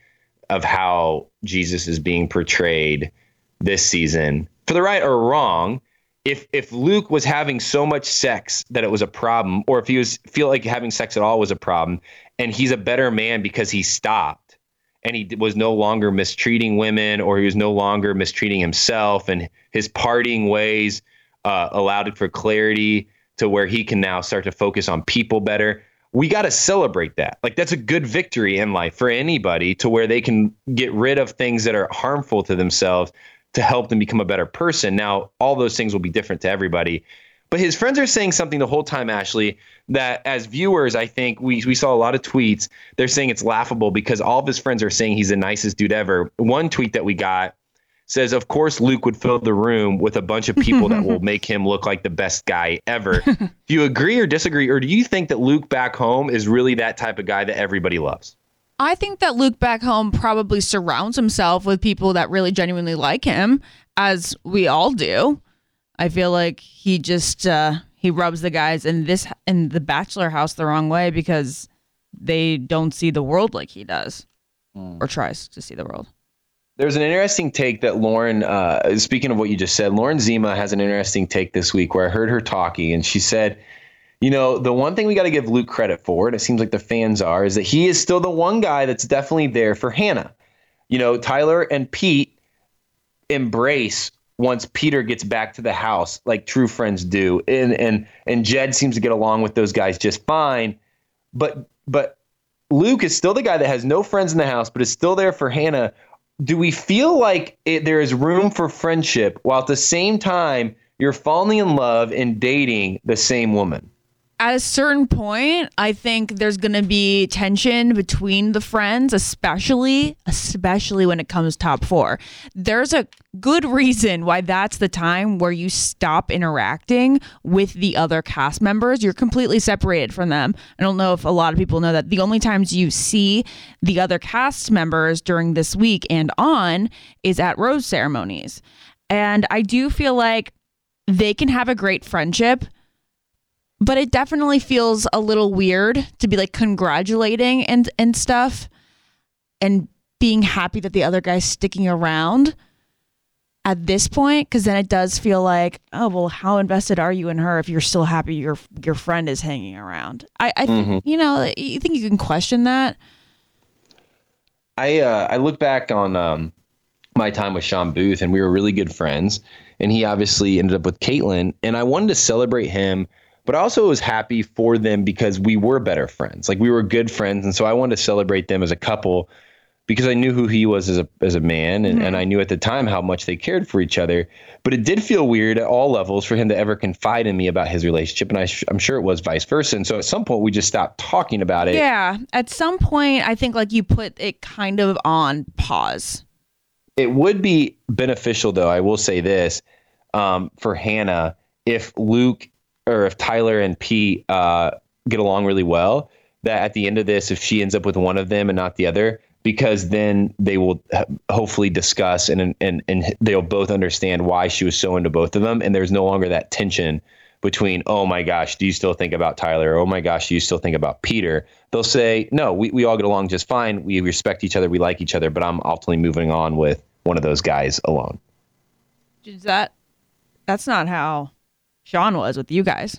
C: of how Jesus is being portrayed this season, for the right or wrong. If if Luke was having so much sex that it was a problem, or if he was feel like having sex at all was a problem, and he's a better man because he stopped and he was no longer mistreating women, or he was no longer mistreating himself, and his partying ways uh, allowed it for clarity to where he can now start to focus on people better. We got to celebrate that. Like, that's a good victory in life for anybody, to where they can get rid of things that are harmful to themselves to help them become a better person. Now, all those things will be different to everybody. But his friends are saying something the whole time, Ashley, that as viewers, I think we we saw a lot of tweets. They're saying it's laughable because all of his friends are saying he's the nicest dude ever. One tweet that we got says, of course, Luke would fill the room with a bunch of people that will make him look like the best guy ever. Do you agree or disagree? Or do you think that Luke back home is really that type of guy that everybody loves?
A: I think that Luke back home probably surrounds himself with people that really genuinely like him, as we all do. I feel like he just uh, he rubs the guys in this in the bachelor house the wrong way because they don't see the world like he does, mm. or tries to see the world.
C: There's an interesting take that Lauren, uh, speaking of what you just said, Lauren Zima has an interesting take this week where I heard her talking, and she said, you know, the one thing we got to give Luke credit for, and it seems like the fans are, is that he is still the one guy that's definitely there for Hannah. You know, Tyler and Pete embrace once Peter gets back to the house like true friends do. And and and Jed seems to get along with those guys just fine. But but Luke is still the guy that has no friends in the house, but is still there for Hannah. Do we feel like it, there is room for friendship while at the same time you're falling in love and dating the same woman?
A: At a certain point, I think there's going to be tension between the friends, especially, especially when it comes top four. There's a good reason why that's the time where you stop interacting with the other cast members. You're completely separated from them. I don't know if a lot of people know that the only times you see the other cast members during this week and on is at rose ceremonies. And I do feel like they can have a great friendship, but it definitely feels a little weird to be like congratulating and, and stuff and being happy that the other guy's sticking around at this point. Cause then it does feel like, oh, well, how invested are you in her if you're still happy your your friend is hanging around? I, I mm-hmm. you know, you think you can question that?
C: I, uh, I look back on um, my time with Sean Booth, and we were really good friends. And he obviously ended up with Caitlyn, and I wanted to celebrate him. But I also was happy for them because we were better friends. Like, we were good friends. And so I wanted to celebrate them as a couple because I knew who he was as a as a man. And, mm-hmm. and I knew at the time how much they cared for each other. But it did feel weird at all levels for him to ever confide in me about his relationship. And I sh- I'm sure it was vice versa. And so at some point we just stopped talking about it.
A: Yeah. At some point, I think like you put it kind of on pause.
C: It would be beneficial, though, I will say this, um, for Hannah, if Luke or if Tyler and Pete uh, get along really well, that at the end of this, if she ends up with one of them and not the other, because then they will hopefully discuss and and and they'll both understand why she was so into both of them. And there's no longer that tension between, oh my gosh, do you still think about Tyler? Or, oh my gosh, do you still think about Peter? They'll say, no, we, we all get along just fine. We respect each other. We like each other. But I'm ultimately moving on with one of those guys alone.
A: Is that that's not how Sean was with you guys?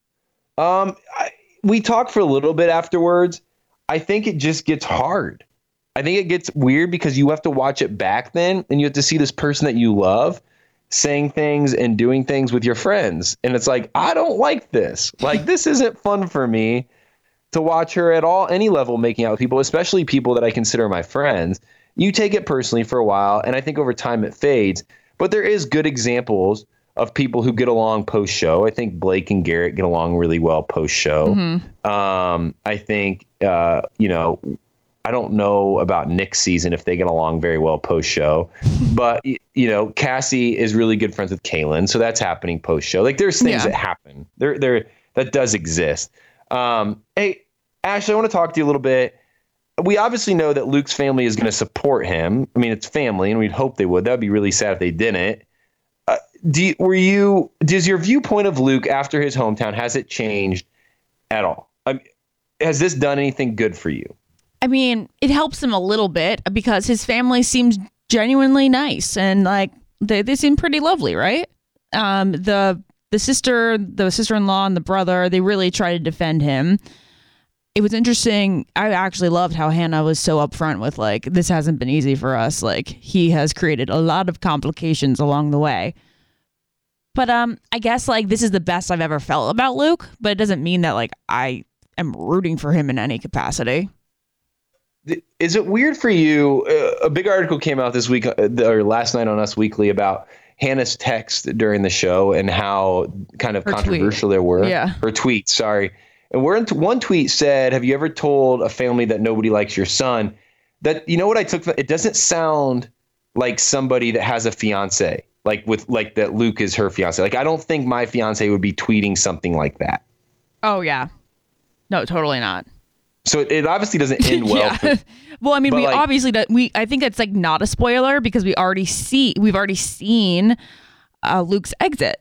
C: Um, I, we talked for a little bit afterwards. I think it just gets hard. I think it gets weird because you have to watch it back then, and you have to see this person that you love saying things and doing things with your friends. And it's like, I don't like this. Like, this isn't fun for me to watch her at all, any level, making out with people, especially people that I consider my friends. You take it personally for a while, and I think over time it fades. But there is good examples of people who get along post-show. I think Blake and Garrett get along really well post-show. Mm-hmm. Um, I think, uh, you know, I don't know about Nick's season if they get along very well post-show. But, you know, Cassie is really good friends with Kaylin, so that's happening post-show. Like, there's things yeah. that happen. There, there, that does exist. Um, hey, Ashley, I want to talk to you a little bit. We obviously know that Luke's family is going to support him. I mean, it's family, and we'd hope they would. That would be really sad if they didn't. Uh, do you, were you? Does your viewpoint of Luke after his hometown, has it changed at all? I mean, has this done anything good for you?
A: I mean, it helps him a little bit because his family seems genuinely nice and like they, they seem pretty lovely, right? Um, the the sister, the sister-in-law and the brother, they really try to defend him. It was interesting. I actually loved how Hannah was so upfront with like, this hasn't been easy for us. Like he has created a lot of complications along the way. But um, I guess like this is the best I've ever felt about Luke, but it doesn't mean that like I am rooting for him in any capacity.
C: Is it weird for you? Uh, a big article came out this week uh, or last night on Us Weekly about Hannah's text during the show and how kind of
A: Her
C: controversial
A: tweet.
C: there were.
A: Yeah.
C: Her tweets, sorry. And we're into, one tweet said, have you ever told a family that nobody likes your son? That, you know what I took? It doesn't sound like somebody that has a fiance, like with like that Luke is her fiance. Like, I don't think my fiance would be tweeting something like that.
A: Oh, yeah. No, totally not.
C: So it, it obviously doesn't end well.
A: yeah.
C: For,
A: well, I mean,
C: but
A: we
C: like,
A: obviously, do, we, I think it's like not a spoiler because we already see, we've already seen uh, Luke's exit.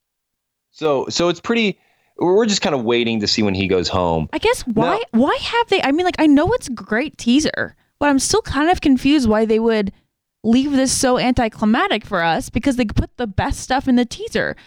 C: So, so it's pretty, we're just kind of waiting to see when he goes home.
A: I guess why,
C: No.
A: why have they, I mean, like, I know it's a great teaser, but I'm still kind of confused why they would leave this so anticlimactic for us because they put the best stuff in the teaser.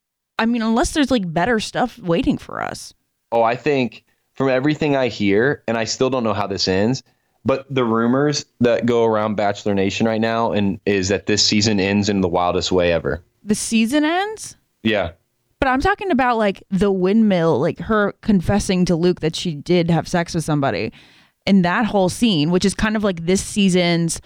A: I mean, unless there's like better stuff waiting for us.
C: Oh, I think from everything I hear, and I still don't know how this ends, but the rumors that go around Bachelor Nation right now and is that this season ends in the wildest way ever.
A: The season ends?
C: Yeah.
A: But I'm talking about like the windmill, like her confessing to Luke that she did have sex with somebody. And that whole scene, which is kind of like this season's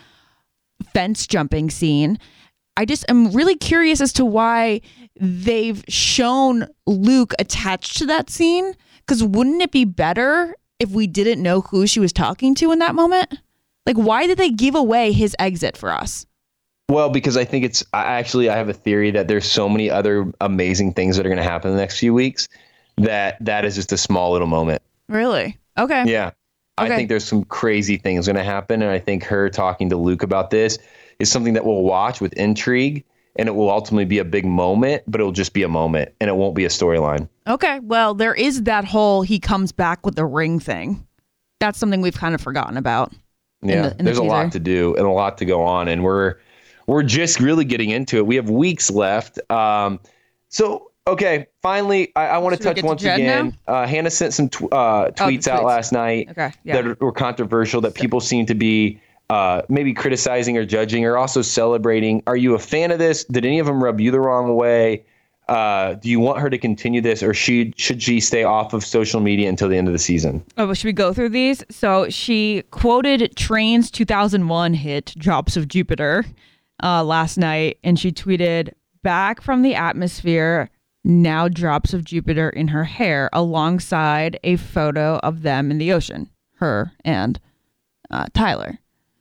A: fence jumping scene. I just am really curious as to why they've shown Luke attached to that scene. Because wouldn't it be better if we didn't know who she was talking to in that moment? Like, why did they give away his exit for us?
C: Well, because I think it's I actually I have a theory that there's so many other amazing things that are going to happen in the next few weeks that that is just a small little moment.
A: Really? Okay.
C: Yeah.
A: Okay.
C: I think there's some crazy things going to happen. And I think her talking to Luke about this is something that we'll watch with intrigue. And it will ultimately be a big moment, but it'll just be a moment and it won't be a storyline.
A: Okay. Well, there is that whole he comes back with the ring thing. That's something we've kind of forgotten about.
C: Yeah.
A: in the, in the
C: there's a
A: teaser.
C: lot to do and a lot to go on. And we're we're just really getting into it. We have weeks left. Um, so, okay, finally, I, I want to
A: Should we
C: touch
A: get to
C: once
A: Jed
C: again. Uh, Hannah sent some tw- uh, tweets out
A: tweets.
C: last night
A: Okay, yeah.
C: that were controversial that people seem to be uh, maybe criticizing or judging or also celebrating. Are you a fan of this? Did any of them rub you the wrong way? Uh, do you want her to continue this, or she, should she stay off of social media until the end of the season?
A: Oh, well, should we go through these? So she quoted Train's two thousand one hit Drops of Jupiter uh, last night, and she tweeted, "Back from the atmosphere, now drops of Jupiter in her hair," alongside a photo of them in the ocean, her and uh, Tyler.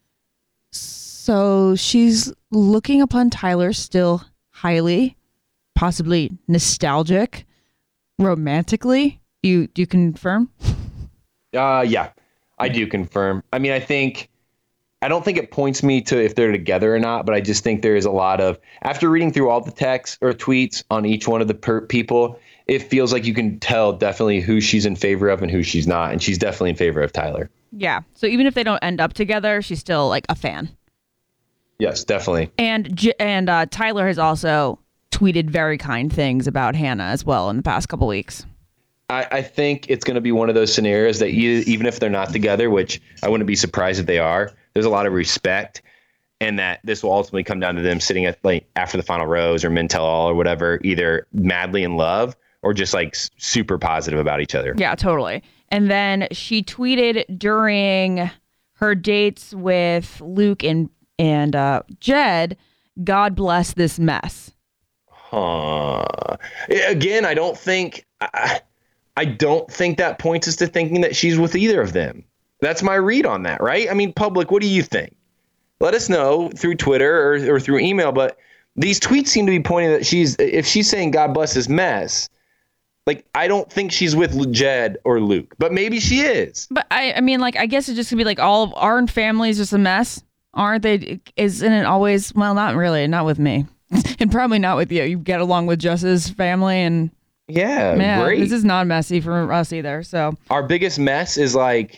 A: So she's looking upon Tyler still highly, possibly nostalgic, romantically. Do you, do you confirm?
C: Uh, yeah, I do confirm. I mean, I think, I don't think it points me to if they're together or not, but I just think there is a lot of, after reading through all the texts or tweets on each one of the per- people, it feels like you can tell definitely who she's in favor of and who she's not. And she's definitely in favor of Tyler.
A: Yeah. So even if they don't end up together, she's still like a fan.
C: Yes, definitely.
A: And J- and uh, Tyler has also tweeted very kind things about Hannah as well in the past couple weeks.
C: I, I think it's going to be one of those scenarios that you, even if they're not together, which I wouldn't be surprised if they are, there's a lot of respect, and that this will ultimately come down to them sitting at like after the final rose or men tell all or whatever, either madly in love or just like s- super positive about each other.
A: Yeah, totally. And then she tweeted during her dates with Luke and and uh, Jed, "God bless this mess."
C: Huh. Again, I don't think I, I don't think that points us to thinking that she's with either of them. That's my read on that, right? I mean, public, what do you think? Let us know through Twitter or, or through email. But these tweets seem to be pointing that she's, if she's saying God bless this mess, like, I don't think she's with Jed or Luke, but maybe she is.
A: But I, I mean, like, I guess it's just gonna be like all of our families just a mess, aren't they? Isn't it always? Well, not really, not with me, and probably not with you. You get along with Jess's family, and
C: Yeah,
A: man,
C: great.
A: this is not messy for us either. So
C: Our biggest mess is like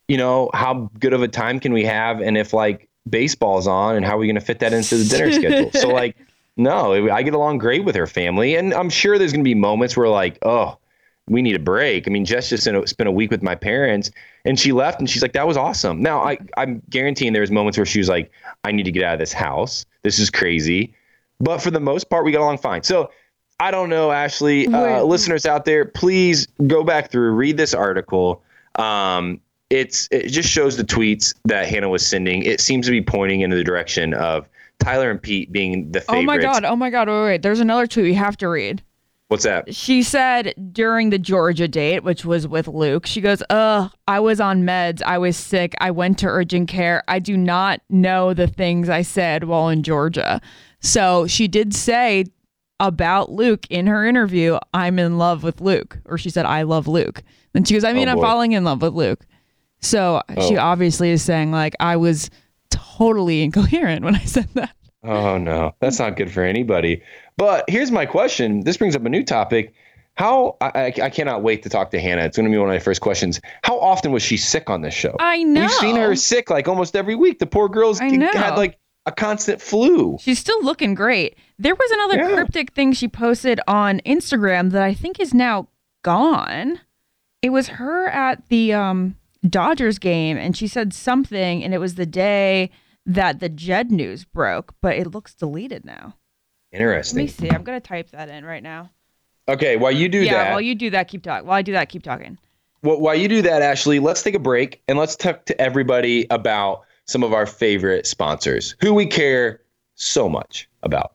C: you know, how good of a time can we have? And if like baseball's on, and how are we going to fit that into the dinner schedule? So like, no, I get along great with her family. And I'm sure there's going to be moments where like, oh, we need a break. I mean, Jess just spent a week with my parents and she left and she's like, that was awesome. Now I, I'm guaranteeing there's moments where she was like, I need to get out of this house. This is crazy. But for the most part, we got along fine. So I don't know, Ashley, uh, listeners out there, please go back through, read this article. Um, it's, it just shows the tweets that Hannah was sending. It seems to be pointing into the direction of Tyler and Pete being the favorites.
A: Oh my God. Oh my God. Wait, wait. There's another tweet we have to read.
C: What's that?
A: She said during the Georgia date, which was with Luke, she goes, ugh, I was on meds. I was sick. I went to urgent care. I do not know the things I said while in Georgia. So she did say about Luke in her interview, I'm in love with Luke. Or she said, I love Luke. Then she goes, I mean, oh, I'm falling in love with Luke. So oh. she obviously is saying like, I was totally incoherent when I said that.
C: Oh, no, that's not good for anybody. But here's my question. This brings up a new topic. How I, I cannot wait to talk to Hannah. It's going to be one of my first questions. How often was she sick on this show?
A: I know.
C: We've seen her sick like almost every week. The poor girl's
A: I know.
C: had like a constant flu.
A: She's still looking great. There was another yeah. cryptic thing she posted on Instagram that I think is now gone. It was her at the um, Dodgers game, and she said something, and it was the day that the Jed news broke, but it looks deleted now.
C: Interesting.
A: Let me see. I'm going to type that in right now.
C: Okay, while you do
A: yeah,
C: that.
A: Yeah, while you do that, keep talking. While I do that, keep talking.
C: Well, while you do that, Ashley, let's take a break and let's talk to everybody about some of our favorite sponsors who we care so much about.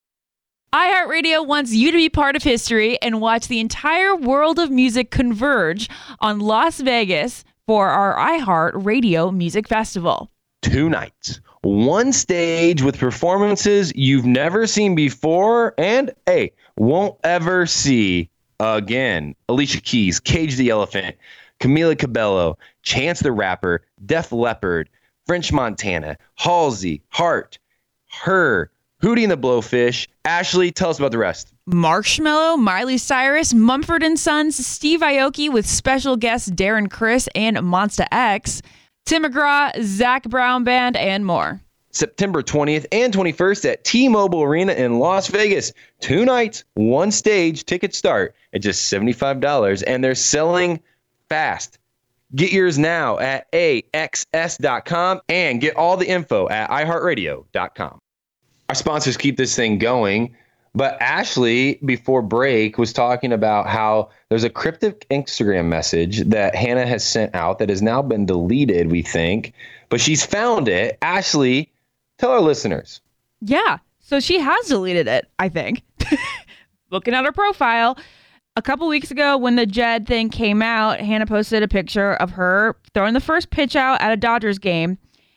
A: iHeartRadio wants you to be part of history and watch the entire world of music converge on Las Vegas for our iHeartRadio Music Festival.
C: Two nights, one stage with performances you've never seen before and, hey, won't ever see again. Alicia Keys, Cage the Elephant, Camila Cabello, Chance the Rapper, Def Leppard, French Montana, Halsey, Hart, Her, Hootie and the Blowfish. Ashley, tell us about the rest.
A: Marshmello, Miley Cyrus, Mumford and Sons, Steve Aoki with special guests Darren Criss and Monsta X, Tim McGraw, Zach Brown Band, and more.
C: September twentieth and twenty-first at T-Mobile Arena in Las Vegas. Two nights, one stage. Tickets start at just seventy-five dollars, and they're selling fast. Get yours now at A X S dot com and get all the info at i heart radio dot com. Our sponsors keep this thing going, but Ashley, before break, was talking about how there's a cryptic Instagram message that Hannah has sent out that has now been deleted, we think, but she's found it. Ashley, tell our listeners.
A: Yeah, so she has deleted it, I think. Looking at her profile, a couple weeks ago when the Jed thing came out, Hannah posted a picture of her throwing the first pitch out at a Dodgers game,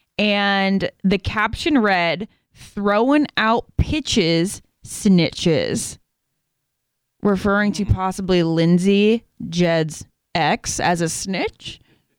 A: and the caption read, "Throwing out pitches, snitches," referring to possibly Lindsay, Jed's ex, as a snitch.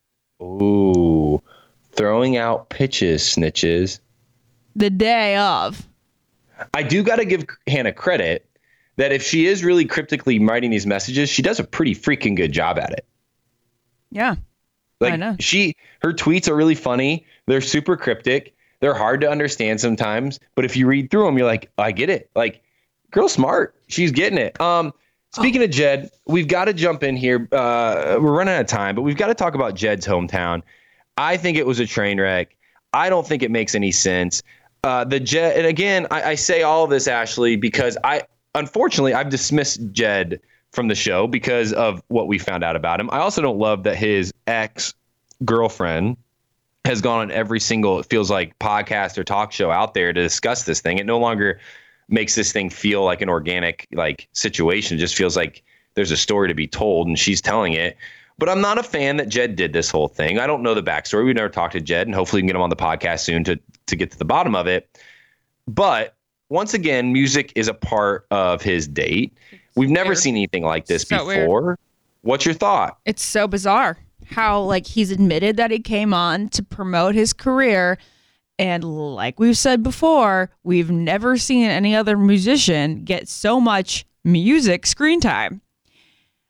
C: Ooh, throwing out pitches, snitches.
A: The day of.
C: I do got to give Hannah credit that if she is really cryptically writing these messages, she does a pretty freaking good job at it.
A: Yeah,
C: like
A: I know.
C: She, her tweets are really funny. They're super cryptic. They're hard to understand sometimes, but if you read through them, you're like, I get it. Like, girl smart. She's getting it. Um, speaking oh. of Jed, we've got to jump in here. Uh, we're running out of time, but we've got to talk about Jed's hometown. I think it was a train wreck. I don't think it makes any sense. Uh, the Jed, and again, I, I say all of this, Ashley, because I, unfortunately, I've dismissed Jed from the show because of what we found out about him. I also don't love that his ex-girlfriend has gone on every single, it feels like, podcast or talk show out there to discuss this thing. It no longer makes this thing feel like an organic like situation. It just feels like there's a story to be told and she's telling it. But I'm not a fan that Jed did this whole thing. I don't know the backstory. We've never talked to Jed, and hopefully we can get him on the podcast soon to, to get to the bottom of it. But once again, music is a part of his date. We've never weird. seen anything like this so before. Weird. What's your thought?
A: It's so bizarre how like he's admitted that he came on to promote his career. And like we've said before, we've never seen any other musician get so much music screen time.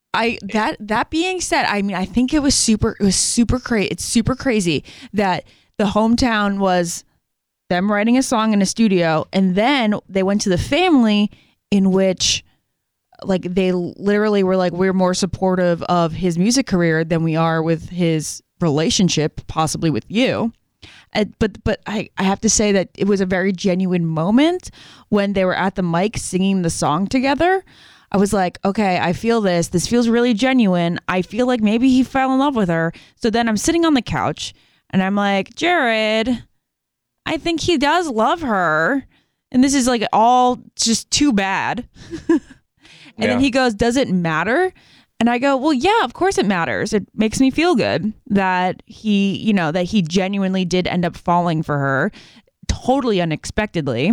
A: I that that being said, I mean, I think it was super. It was super crazy. It's super crazy that the hometown was them writing a song in a studio, and then they went to the family in which, like, they literally were like, we're more supportive of his music career than we are with his relationship, possibly with you. Uh, but but I, I have to say that it was a very genuine moment when they were at the mic singing the song together. I was like, okay, I feel this. This feels really genuine. I feel like maybe he fell in love with her. So then I'm sitting on the couch and I'm like, Jared, I think he does love her. And this is like all just too bad. and yeah. then he goes, does it matter? And I go, well, yeah, of course it matters. It makes me feel good that he, you know, that he genuinely did end up falling for her totally unexpectedly.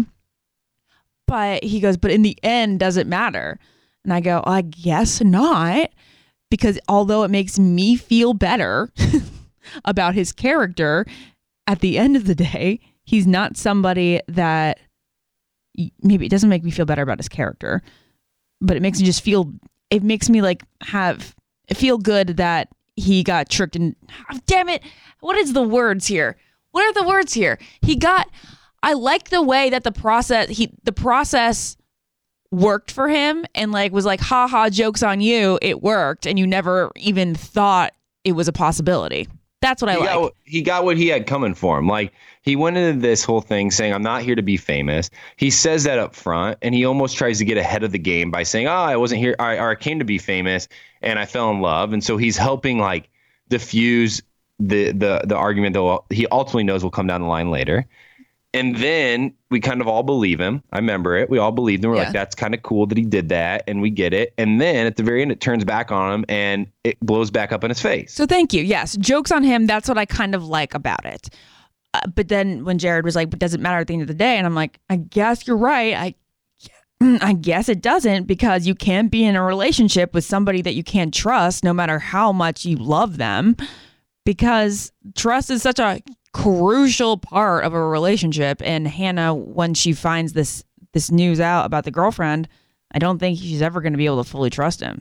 A: But he goes, but in the end, does it matter? And I go, I guess not, because although it makes me feel better about his character, at the end of the day, he's not somebody that, maybe it doesn't make me feel better about his character, but it makes me just feel, it makes me like have, feel good that he got tricked and, oh, damn it, what is the words here? What are the words here? He got, I like the way that the process, he, the process worked for him and like was like, ha ha, joke's on you. It worked. And you never even thought it was a possibility. That's what I
C: he
A: like.
C: Got, he got what he had coming for him. Like, he went into this whole thing saying, I'm not here to be famous. He says that up front, and he almost tries to get ahead of the game by saying, oh, I wasn't here, I, or I came to be famous, and I fell in love. And so he's helping like diffuse the the the argument that he ultimately knows will come down the line later. And then we kind of all believe him. I remember it. We all believed him. We're yeah. like, that's kind of cool that he did that. And we get it. And then at the very end, it turns back on him and it blows back up in his face.
A: So thank you. Yes. Joke's on him. That's what I kind of like about it. Uh, but then when Jared was like, but does it matter at the end of the day? And I'm like, I guess you're right. I, I guess it doesn't, because you can't be in a relationship with somebody that you can't trust no matter how much you love them, because trust is such a crucial part of a relationship. And Hannah, when she finds this this news out about the girlfriend, I don't think she's ever going to be able to fully trust him.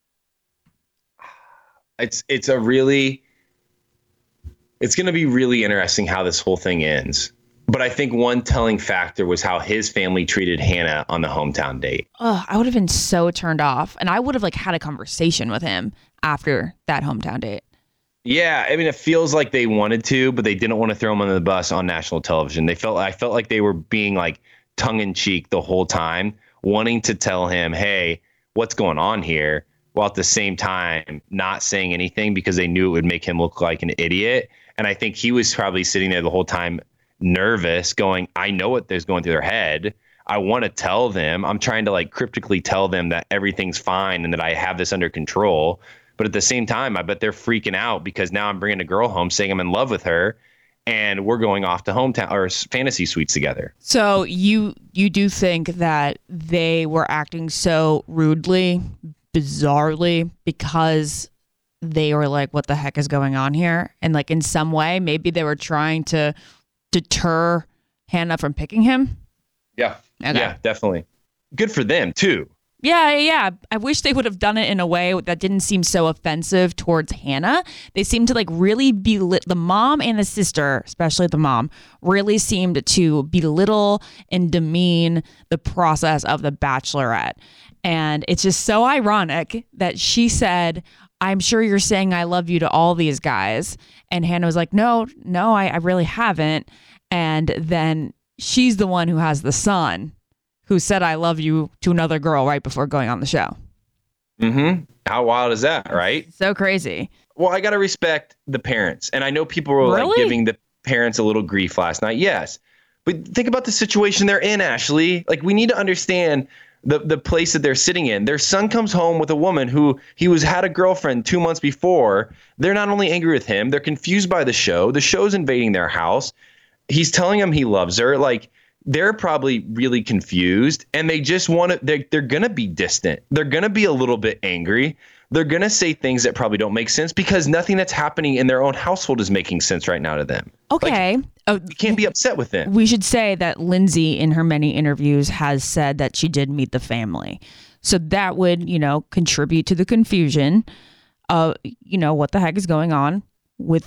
C: It's it's a really it's going to be really interesting how this whole thing ends. But I think one telling factor was how his family treated Hannah on the hometown date.
A: Oh, I would have been so turned off, and I would have like had a conversation with him after that hometown date.
C: Yeah, I mean, it feels like they wanted to, but they didn't want to throw him under the bus on national television. They felt I felt like they were being like tongue in cheek the whole time, wanting to tell him, hey, what's going on here? While at the same time not saying anything because they knew it would make him look like an idiot. And I think he was probably sitting there the whole time nervous, going, I know what there's going through their head. I want to tell them. I'm trying to like cryptically tell them that everything's fine and that I have this under control. But at the same time, I bet they're freaking out because now I'm bringing a girl home saying I'm in love with her and we're going off to hometown or fantasy suites together.
A: So you you do think that they were acting so rudely, bizarrely, because they were like, what the heck is going on here? And like in some way, maybe they were trying to deter Hannah from picking him?
C: Yeah. Okay. Yeah, definitely. Good for them, too.
A: Yeah, yeah. I wish they would have done it in a way that didn't seem so offensive towards Hannah. They seemed to like really belittle the mom and the sister, especially the mom, really seemed to belittle and demean the process of the Bachelorette. And it's just so ironic that she said, I'm sure you're saying I love you to all these guys. And Hannah was like, no, no, I, I really haven't. And then she's the one who has the son who said I love you to another girl right before going on the show.
C: Mm-hmm. How wild is that, right?
A: So crazy.
C: Well, I got to respect the parents. And I know people were really? like giving the parents a little grief last night. Yes. But think about the situation they're in, Ashley. Like, we need to understand the, the place that they're sitting in. Their son comes home with a woman who he was had a girlfriend two months before. They're not only angry with him, they're confused by the show. The show's invading their house. He's telling him he loves her. Like, they're probably really confused and they just want to, they're, they're going to be distant. They're going to be a little bit angry. they're going to say things that probably don't make sense because nothing that's happening in their own household is making sense right now to them.
A: Okay.
C: Like,
A: oh,
C: you can't be upset with them.
A: We should say that Lindsay, in her many interviews, has said that she did meet the family. So that would, you know, contribute to the confusion of, you know, what the heck is going on with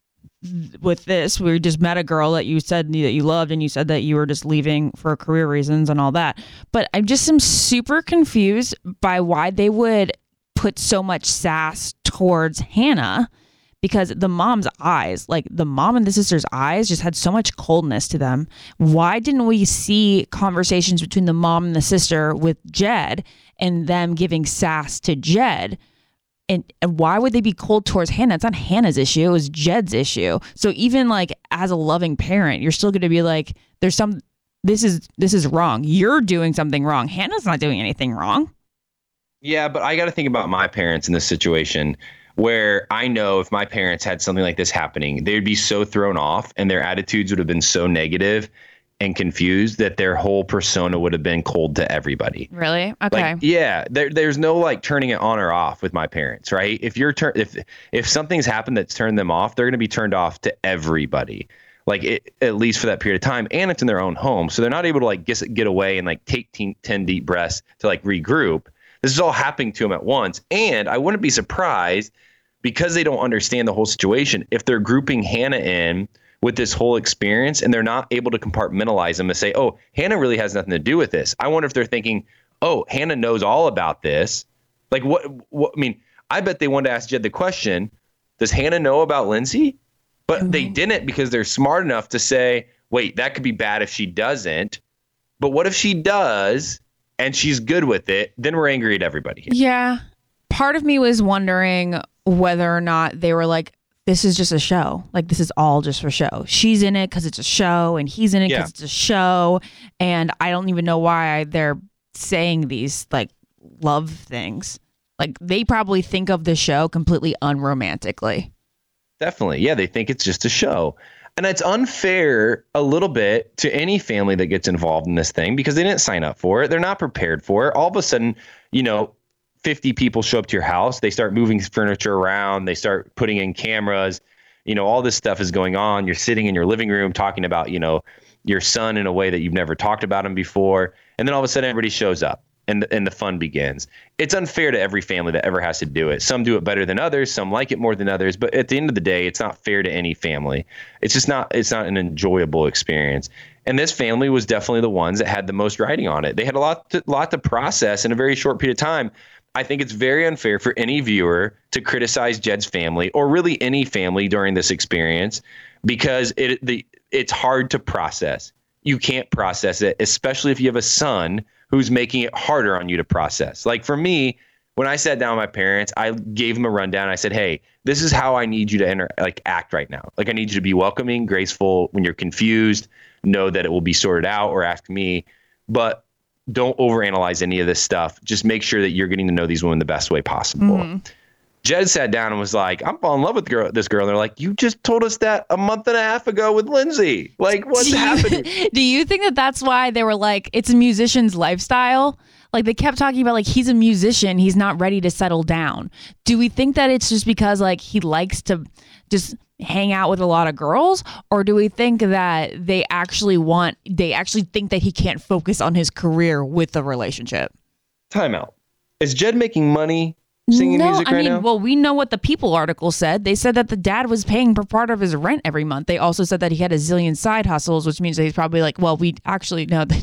A: with this. We just met a girl that you said that you loved, and you said that you were just leaving for career reasons and all that. But I just am super confused by why they would put so much sass towards Hannah, because the mom's eyes, like the mom and the sister's eyes, just had so much coldness to them. Why didn't we see conversations between the mom and the sister with Jed and them giving sass to Jed? And, and why would they be cold towards Hannah? It's not Hannah's issue. It was Jed's issue. So even like as a loving parent, you're still going to be like, there's some, this is, this is wrong. You're doing something wrong. Hannah's not doing anything wrong.
C: Yeah, but I got to think about my parents in this situation where I know if my parents had something like this happening, they'd be so thrown off and their attitudes would have been so negative and confused that their whole persona would have been cold to everybody.
A: Really? Okay.
C: Like, yeah, there, there's no like turning it on or off with my parents, right? If you're tur- if if something's happened that's turned them off, they're going to be turned off to everybody, like it, at least for that period of time, and it's in their own home, so they're not able to like get get away and like take ten, ten deep breaths to like regroup. This is all happening to them at once, and I wouldn't be surprised because they don't understand the whole situation if they're grouping Hannah in with this whole experience and they're not able to compartmentalize them and say, oh, Hannah really has nothing to do with this. I wonder if they're thinking, oh, Hannah knows all about this. Like what, what I mean, I bet they wanted to ask Jed the question, does Hannah know about Lindsay? But mm-hmm. they didn't, because they're smart enough to say, wait, that could be bad if she doesn't. But what if she does and she's good with it? Then we're angry at everybody here.
A: Yeah. Part of me was wondering whether or not they were like, this is just a show. Like, this is all just for show. She's in it because it's a show, and he's in it because yeah. it's a show. And I don't even know why they're saying these like love things. Like, they probably think of the show completely unromantically.
C: Definitely. Yeah, they think it's just a show. And it's unfair a little bit to any family that gets involved in this thing because they didn't sign up for it. They're not prepared for it. All of a sudden, you know, fifty people show up to your house. They start moving furniture around. They start putting in cameras. You know, all this stuff is going on. You're sitting in your living room talking about, you know, your son in a way that you've never talked about him before. And then all of a sudden everybody shows up and, and the fun begins. It's unfair to every family that ever has to do it. Some do it better than others. Some like it more than others. But at the end of the day, it's not fair to any family. It's just not, it's not an enjoyable experience. And this family was definitely the ones that had the most writing on it. They had a lot to, lot to process in a very short period of time. I think it's very unfair for any viewer to criticize Jed's family or really any family during this experience because it the it's hard to process. You can't process it, especially if you have a son who's making it harder on you to process. Like for me, when I sat down with my parents, I gave them a rundown. I said, hey, this is how I need you to enter, like act right now. Like I need you to be welcoming, graceful. When you're confused, know that it will be sorted out or ask me. But don't overanalyze any of this stuff. Just make sure that you're getting to know these women the best way possible. Mm-hmm. Jed sat down and was like, I'm falling in love with girl, this girl. And they're like, you just told us that a month and a half ago with Lindsay. Like, what's
A: do you,
C: happening?
A: Do you think that that's why they were like, it's a musician's lifestyle? Like they kept talking about like, he's a musician. He's not ready to settle down. Do we think that it's just because like he likes to just hang out with a lot of girls, or do we think that they actually want, they actually think that he can't focus on his career with the relationship?
C: Time out. Is Jed making money singing
A: no,
C: music
A: I
C: right
A: mean,
C: now?
A: Well, we know what the People article said. They said that the dad was paying for part of his rent every month. They also said that he had a zillion side hustles, which means that he's probably like, well, we actually know that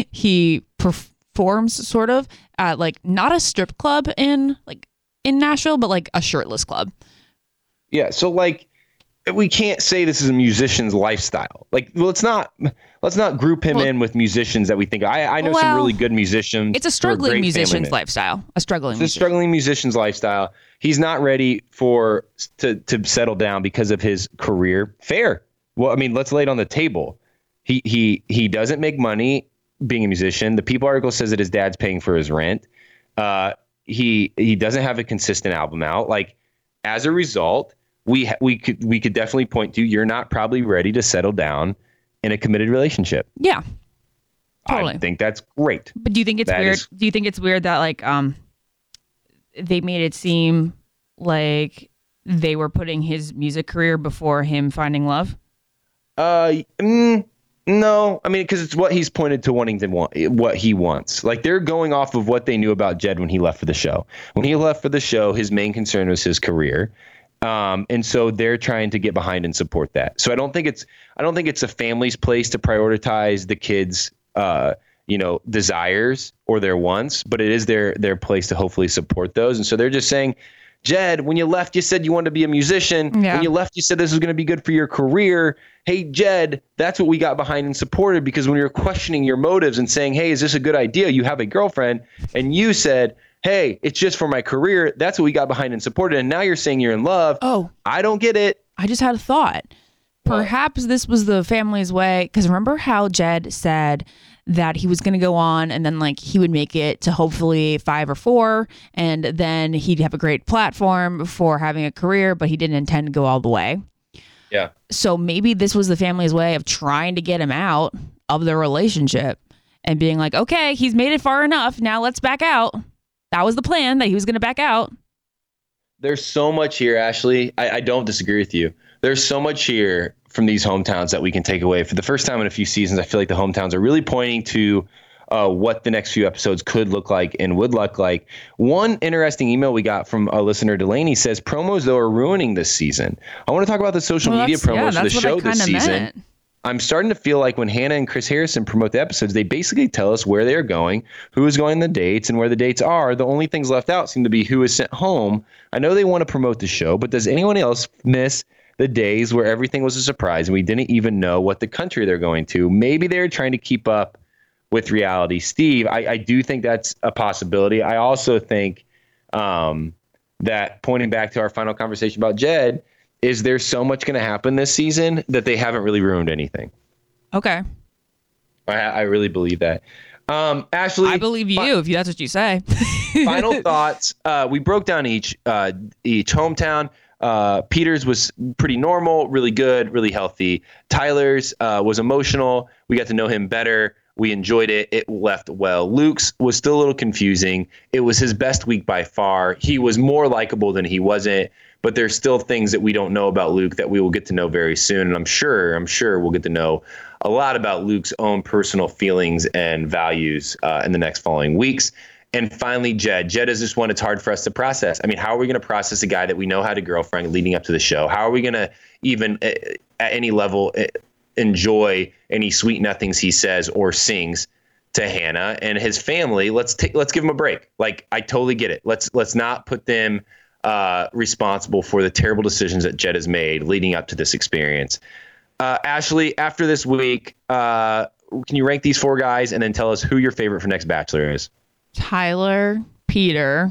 A: he performs sort of at like not a strip club in like in Nashville, but like a shirtless club.
C: Yeah. So like, we can't say this is a musician's lifestyle. Like, well, let's not let's not group him well, in with musicians that we think. I, I know well, some really good musicians.
A: It's a struggling musician's lifestyle. A struggling.
C: It's
A: musician.
C: a struggling musician's lifestyle. He's not ready for to to settle down because of his career. Fair. Well, I mean, let's lay it on the table. He he he doesn't make money being a musician. The People article says that his dad's paying for his rent. Uh, he he doesn't have a consistent album out. Like, as a result, we ha- we could we could definitely point to you're not probably ready to settle down in a committed relationship.
A: Yeah, totally.
C: I think that's great.
A: But do you think it's
C: that
A: weird?
C: Is,
A: do you think it's weird that like um they made it seem like they were putting his music career before him finding love?
C: Uh, mm, no. I mean, because it's what he's pointed to wanting to want, what he wants. Like, they're going off of what they knew about Jed when he left for the show. When he left for the show, his main concern was his career. Um, and so they're trying to get behind and support that. So I don't think it's I don't think it's a family's place to prioritize the kids' uh, you know, desires or their wants, but it is their their place to hopefully support those. And so they're just saying, Jed, when you left, you said you wanted to be a musician.
A: Yeah.
C: When you left, you said this was going to be good for your career. Hey, Jed, that's what we got behind and supported, because when you're questioning your motives and saying, hey, is this a good idea? You have a girlfriend, and you said, hey, it's just for my career. That's what we got behind and supported. And now you're saying you're in love.
A: Oh,
C: I don't get it.
A: I just had a thought. Perhaps this was the family's way. Because remember how Jed said that he was going to go on and then like he would make it to hopefully five or four. And then he'd have a great platform for having a career, but he didn't intend to go all the way.
C: Yeah.
A: So maybe this was the family's way of trying to get him out of the relationship and being like, okay, he's made it far enough. Now let's back out. That was the plan, that he was going to back out.
C: There's so much here, Ashley. I, I don't disagree with you. There's so much here from these hometowns that we can take away. For the first time in a few seasons, I feel like the hometowns are really pointing to uh, what the next few episodes could look like and would look like. One interesting email we got from a listener, Delaney, says promos, though, are ruining this season. I want to talk about the social
A: well,
C: media
A: yeah,
C: promos for the show this season.
A: Meant.
C: I'm starting to feel like when Hannah and Chris Harrison promote the episodes, they basically tell us where they're going, who is going on the dates, and where the dates are. The only things left out seem to be who is sent home. I know they want to promote the show, but does anyone else miss the days where everything was a surprise and we didn't even know what the country they're going to? Maybe they're trying to keep up with reality. Steve, I, I do think that's a possibility. I also think um, that, pointing back to our final conversation about Jed, is there so much going to happen this season that they haven't really ruined anything.
A: Okay.
C: I, I really believe that. Um, Ashley,
A: I believe you fi- if that's what you say.
C: Final thoughts. Uh, we broke down each uh, each hometown. Uh, Peter's was pretty normal, really good, really healthy. Tyler's uh, was emotional. We got to know him better. We enjoyed it. It left well. Luke's was still a little confusing. It was his best week by far. He was more likable than he wasn't. But there's still things that we don't know about Luke that we will get to know very soon. And I'm sure, I'm sure we'll get to know a lot about Luke's own personal feelings and values uh, in the next following weeks. And finally, Jed. Jed is just one it's hard for us to process. I mean, how are we going to process a guy that we know had a girlfriend leading up to the show? How are we going to even uh, at any level uh, enjoy any sweet nothings he says or sings to Hannah and his family? Let's take, let's give him a break. Like, I totally get it. Let's, let's not put them Uh, responsible for the terrible decisions that Jed has made leading up to this experience. Uh, Ashley, after this week, uh, can you rank these four guys and then tell us who your favorite for next Bachelor is?
A: Tyler, Peter.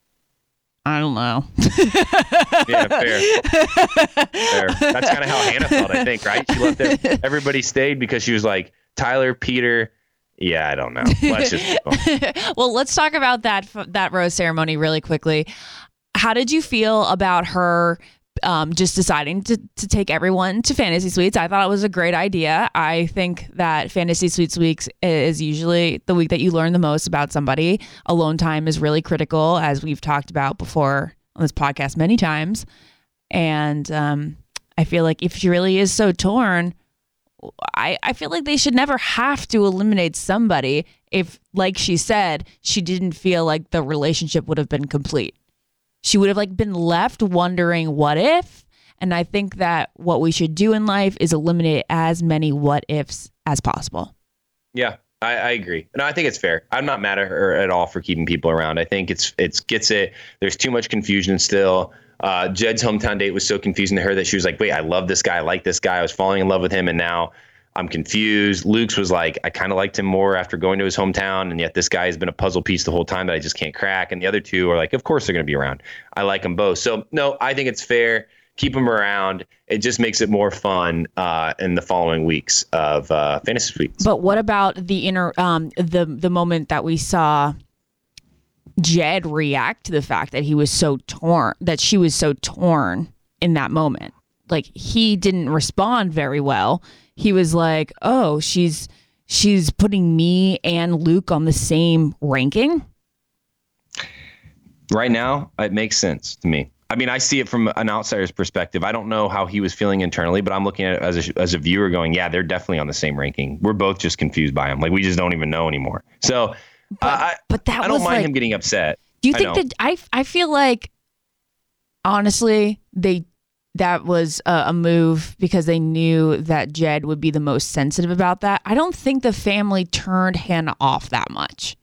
A: I don't know.
C: Yeah, fair. Fair. That's kind of how Hannah felt, I think, right? She left it. Everybody stayed because she was like, Tyler, Peter. Yeah, I don't know. Let's just
A: Well, let's talk about that that rose ceremony really quickly. How did you feel about her um, just deciding to, to take everyone to Fantasy Suites? I thought it was a great idea. I think that Fantasy Suites weeks is usually the week that you learn the most about somebody. Alone time is really critical, as we've talked about before on this podcast many times. And um, I feel like if she really is so torn, I, I feel like they should never have to eliminate somebody if, like she said, she didn't feel like the relationship would have been complete. She would have like been left wondering what if. And I think that what we should do in life is eliminate as many what ifs as possible.
C: Yeah, I, I agree. And I think it's fair. I'm not mad at her at all for keeping people around. I think it's it's gets it. There's too much confusion still. Uh, Jed's hometown date was so confusing to her that she was like, wait, I love this guy. I like this guy. I was falling in love with him. And now I'm confused. Luke's was like, I kind of liked him more after going to his hometown. And yet this guy has been a puzzle piece the whole time that I just can't crack. And the other two are like, of course they're going to be around. I like them both. So no, I think it's fair. Keep them around. It just makes it more fun uh, in the following weeks of uh, Fantasy Suites.
A: But what about the inner, um, the the moment that we saw Jed react to the fact that he was so torn, that she was so torn in that moment? Like, he didn't respond very well. He was like, "Oh, she's she's putting me and Luke on the same ranking."
C: Right now, it makes sense to me. I mean, I see it from an outsider's perspective. I don't know how he was feeling internally, but I'm looking at it as a, as a viewer going, yeah, they're definitely on the same ranking. We're both just confused by him. Like, we just don't even know anymore. So
A: But,
C: uh, I,
A: but that
C: I don't
A: was
C: mind
A: like,
C: him getting upset.
A: do you
C: I
A: think
C: don't.
A: that I I feel like honestly they that was a, a move because they knew that Jed would be the most sensitive about that. I don't think the family turned Hannah off that much.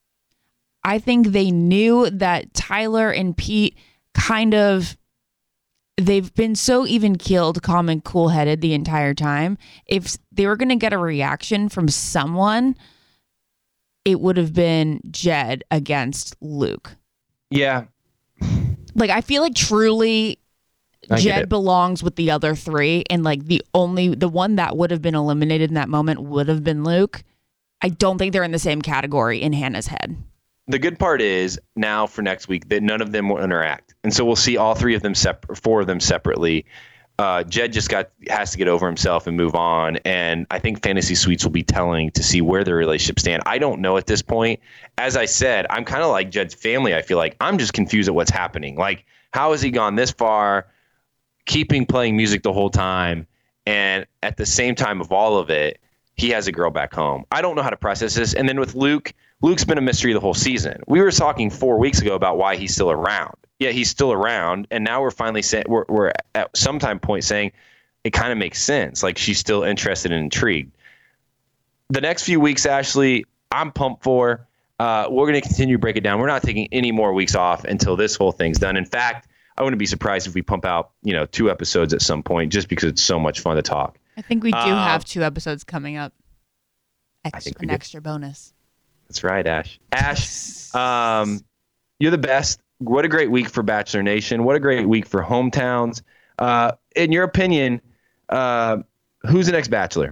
A: I think they knew that Tyler and Pete kind of they've been so even keeled, calm and cool headed the entire time. If they were going to get a reaction from someone, it would have been Jed against Luke.
C: Yeah.
A: Like, I feel like truly
C: I get
A: Jed
C: it.
A: belongs with the other three. And like the only, the one that would have been eliminated in that moment would have been Luke. I don't think they're in the same category in Hannah's head.
C: The good part is now for next week that none of them will interact. And so we'll see all three of them, sep- four of them separately. Uh, Jed just got has to get over himself and move on. And I think Fantasy Suites will be telling to see where their relationships stand. I don't know at this point. As I said, I'm kind of like Jed's family. I feel like I'm just confused at what's happening. Like, how has he gone this far, keeping playing music the whole time, and at the same time of all of it, he has a girl back home. I don't know how to process this. And then with Luke, Luke's been a mystery the whole season. We were talking four weeks ago about why he's still around. Yeah, he's still around, and now we're finally saying we're, we're at some time point saying it kind of makes sense. Like, she's still interested and intrigued. The next few weeks, Ashley, I'm pumped for. Uh, we're going to continue to break it down. We're not taking any more weeks off until this whole thing's done. In fact, I wouldn't be surprised if we pump out, you know, two episodes at some point, just because it's so much fun to talk.
A: I think we do
C: Uh,
A: have two episodes coming up. Extra,
C: think we
A: an
C: do.
A: extra bonus.
C: That's right, Ash. Ash, um, you're the best. What a great week for Bachelor Nation. What a great week for hometowns. Uh, in your opinion, uh, who's the next Bachelor?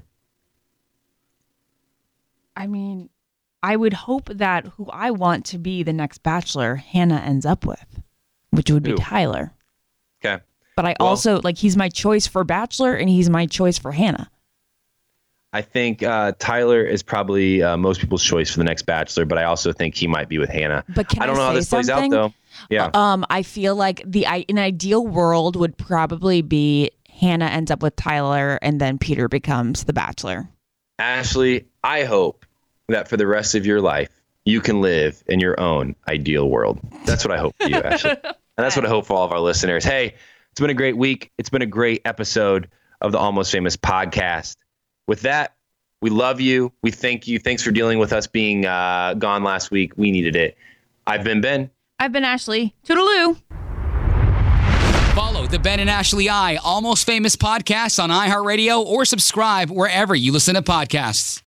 A: I mean, I would hope that who I want to be the next Bachelor, Hannah ends up with, which would be
C: Who?
A: Tyler.
C: Okay.
A: But I
C: Well-
A: also, like, he's my choice for Bachelor and he's my choice for Hannah.
C: I think uh, Tyler is probably uh, most people's choice for the next Bachelor, but I also think he might be with Hannah.
A: But can
C: I don't
A: I
C: know how
A: say
C: this plays out,
A: something?
C: though. Yeah.
A: Um, I feel like the I, an ideal world would probably be Hannah ends up with Tyler and then Peter becomes the Bachelor.
C: Ashley, I hope that for the rest of your life, you can live in your own ideal world. That's what I hope for you, Ashley. And that's what I hope for all of our listeners. Hey, it's been a great week. It's been a great episode of the Almost Famous podcast. With that, we love you. We thank you. Thanks for dealing with us being uh, gone last week. We needed it. I've been Ben.
A: I've been Ashley. Toodaloo.
B: Follow the Ben and Ashley I Almost Famous podcast on iHeartRadio or subscribe wherever you listen to podcasts.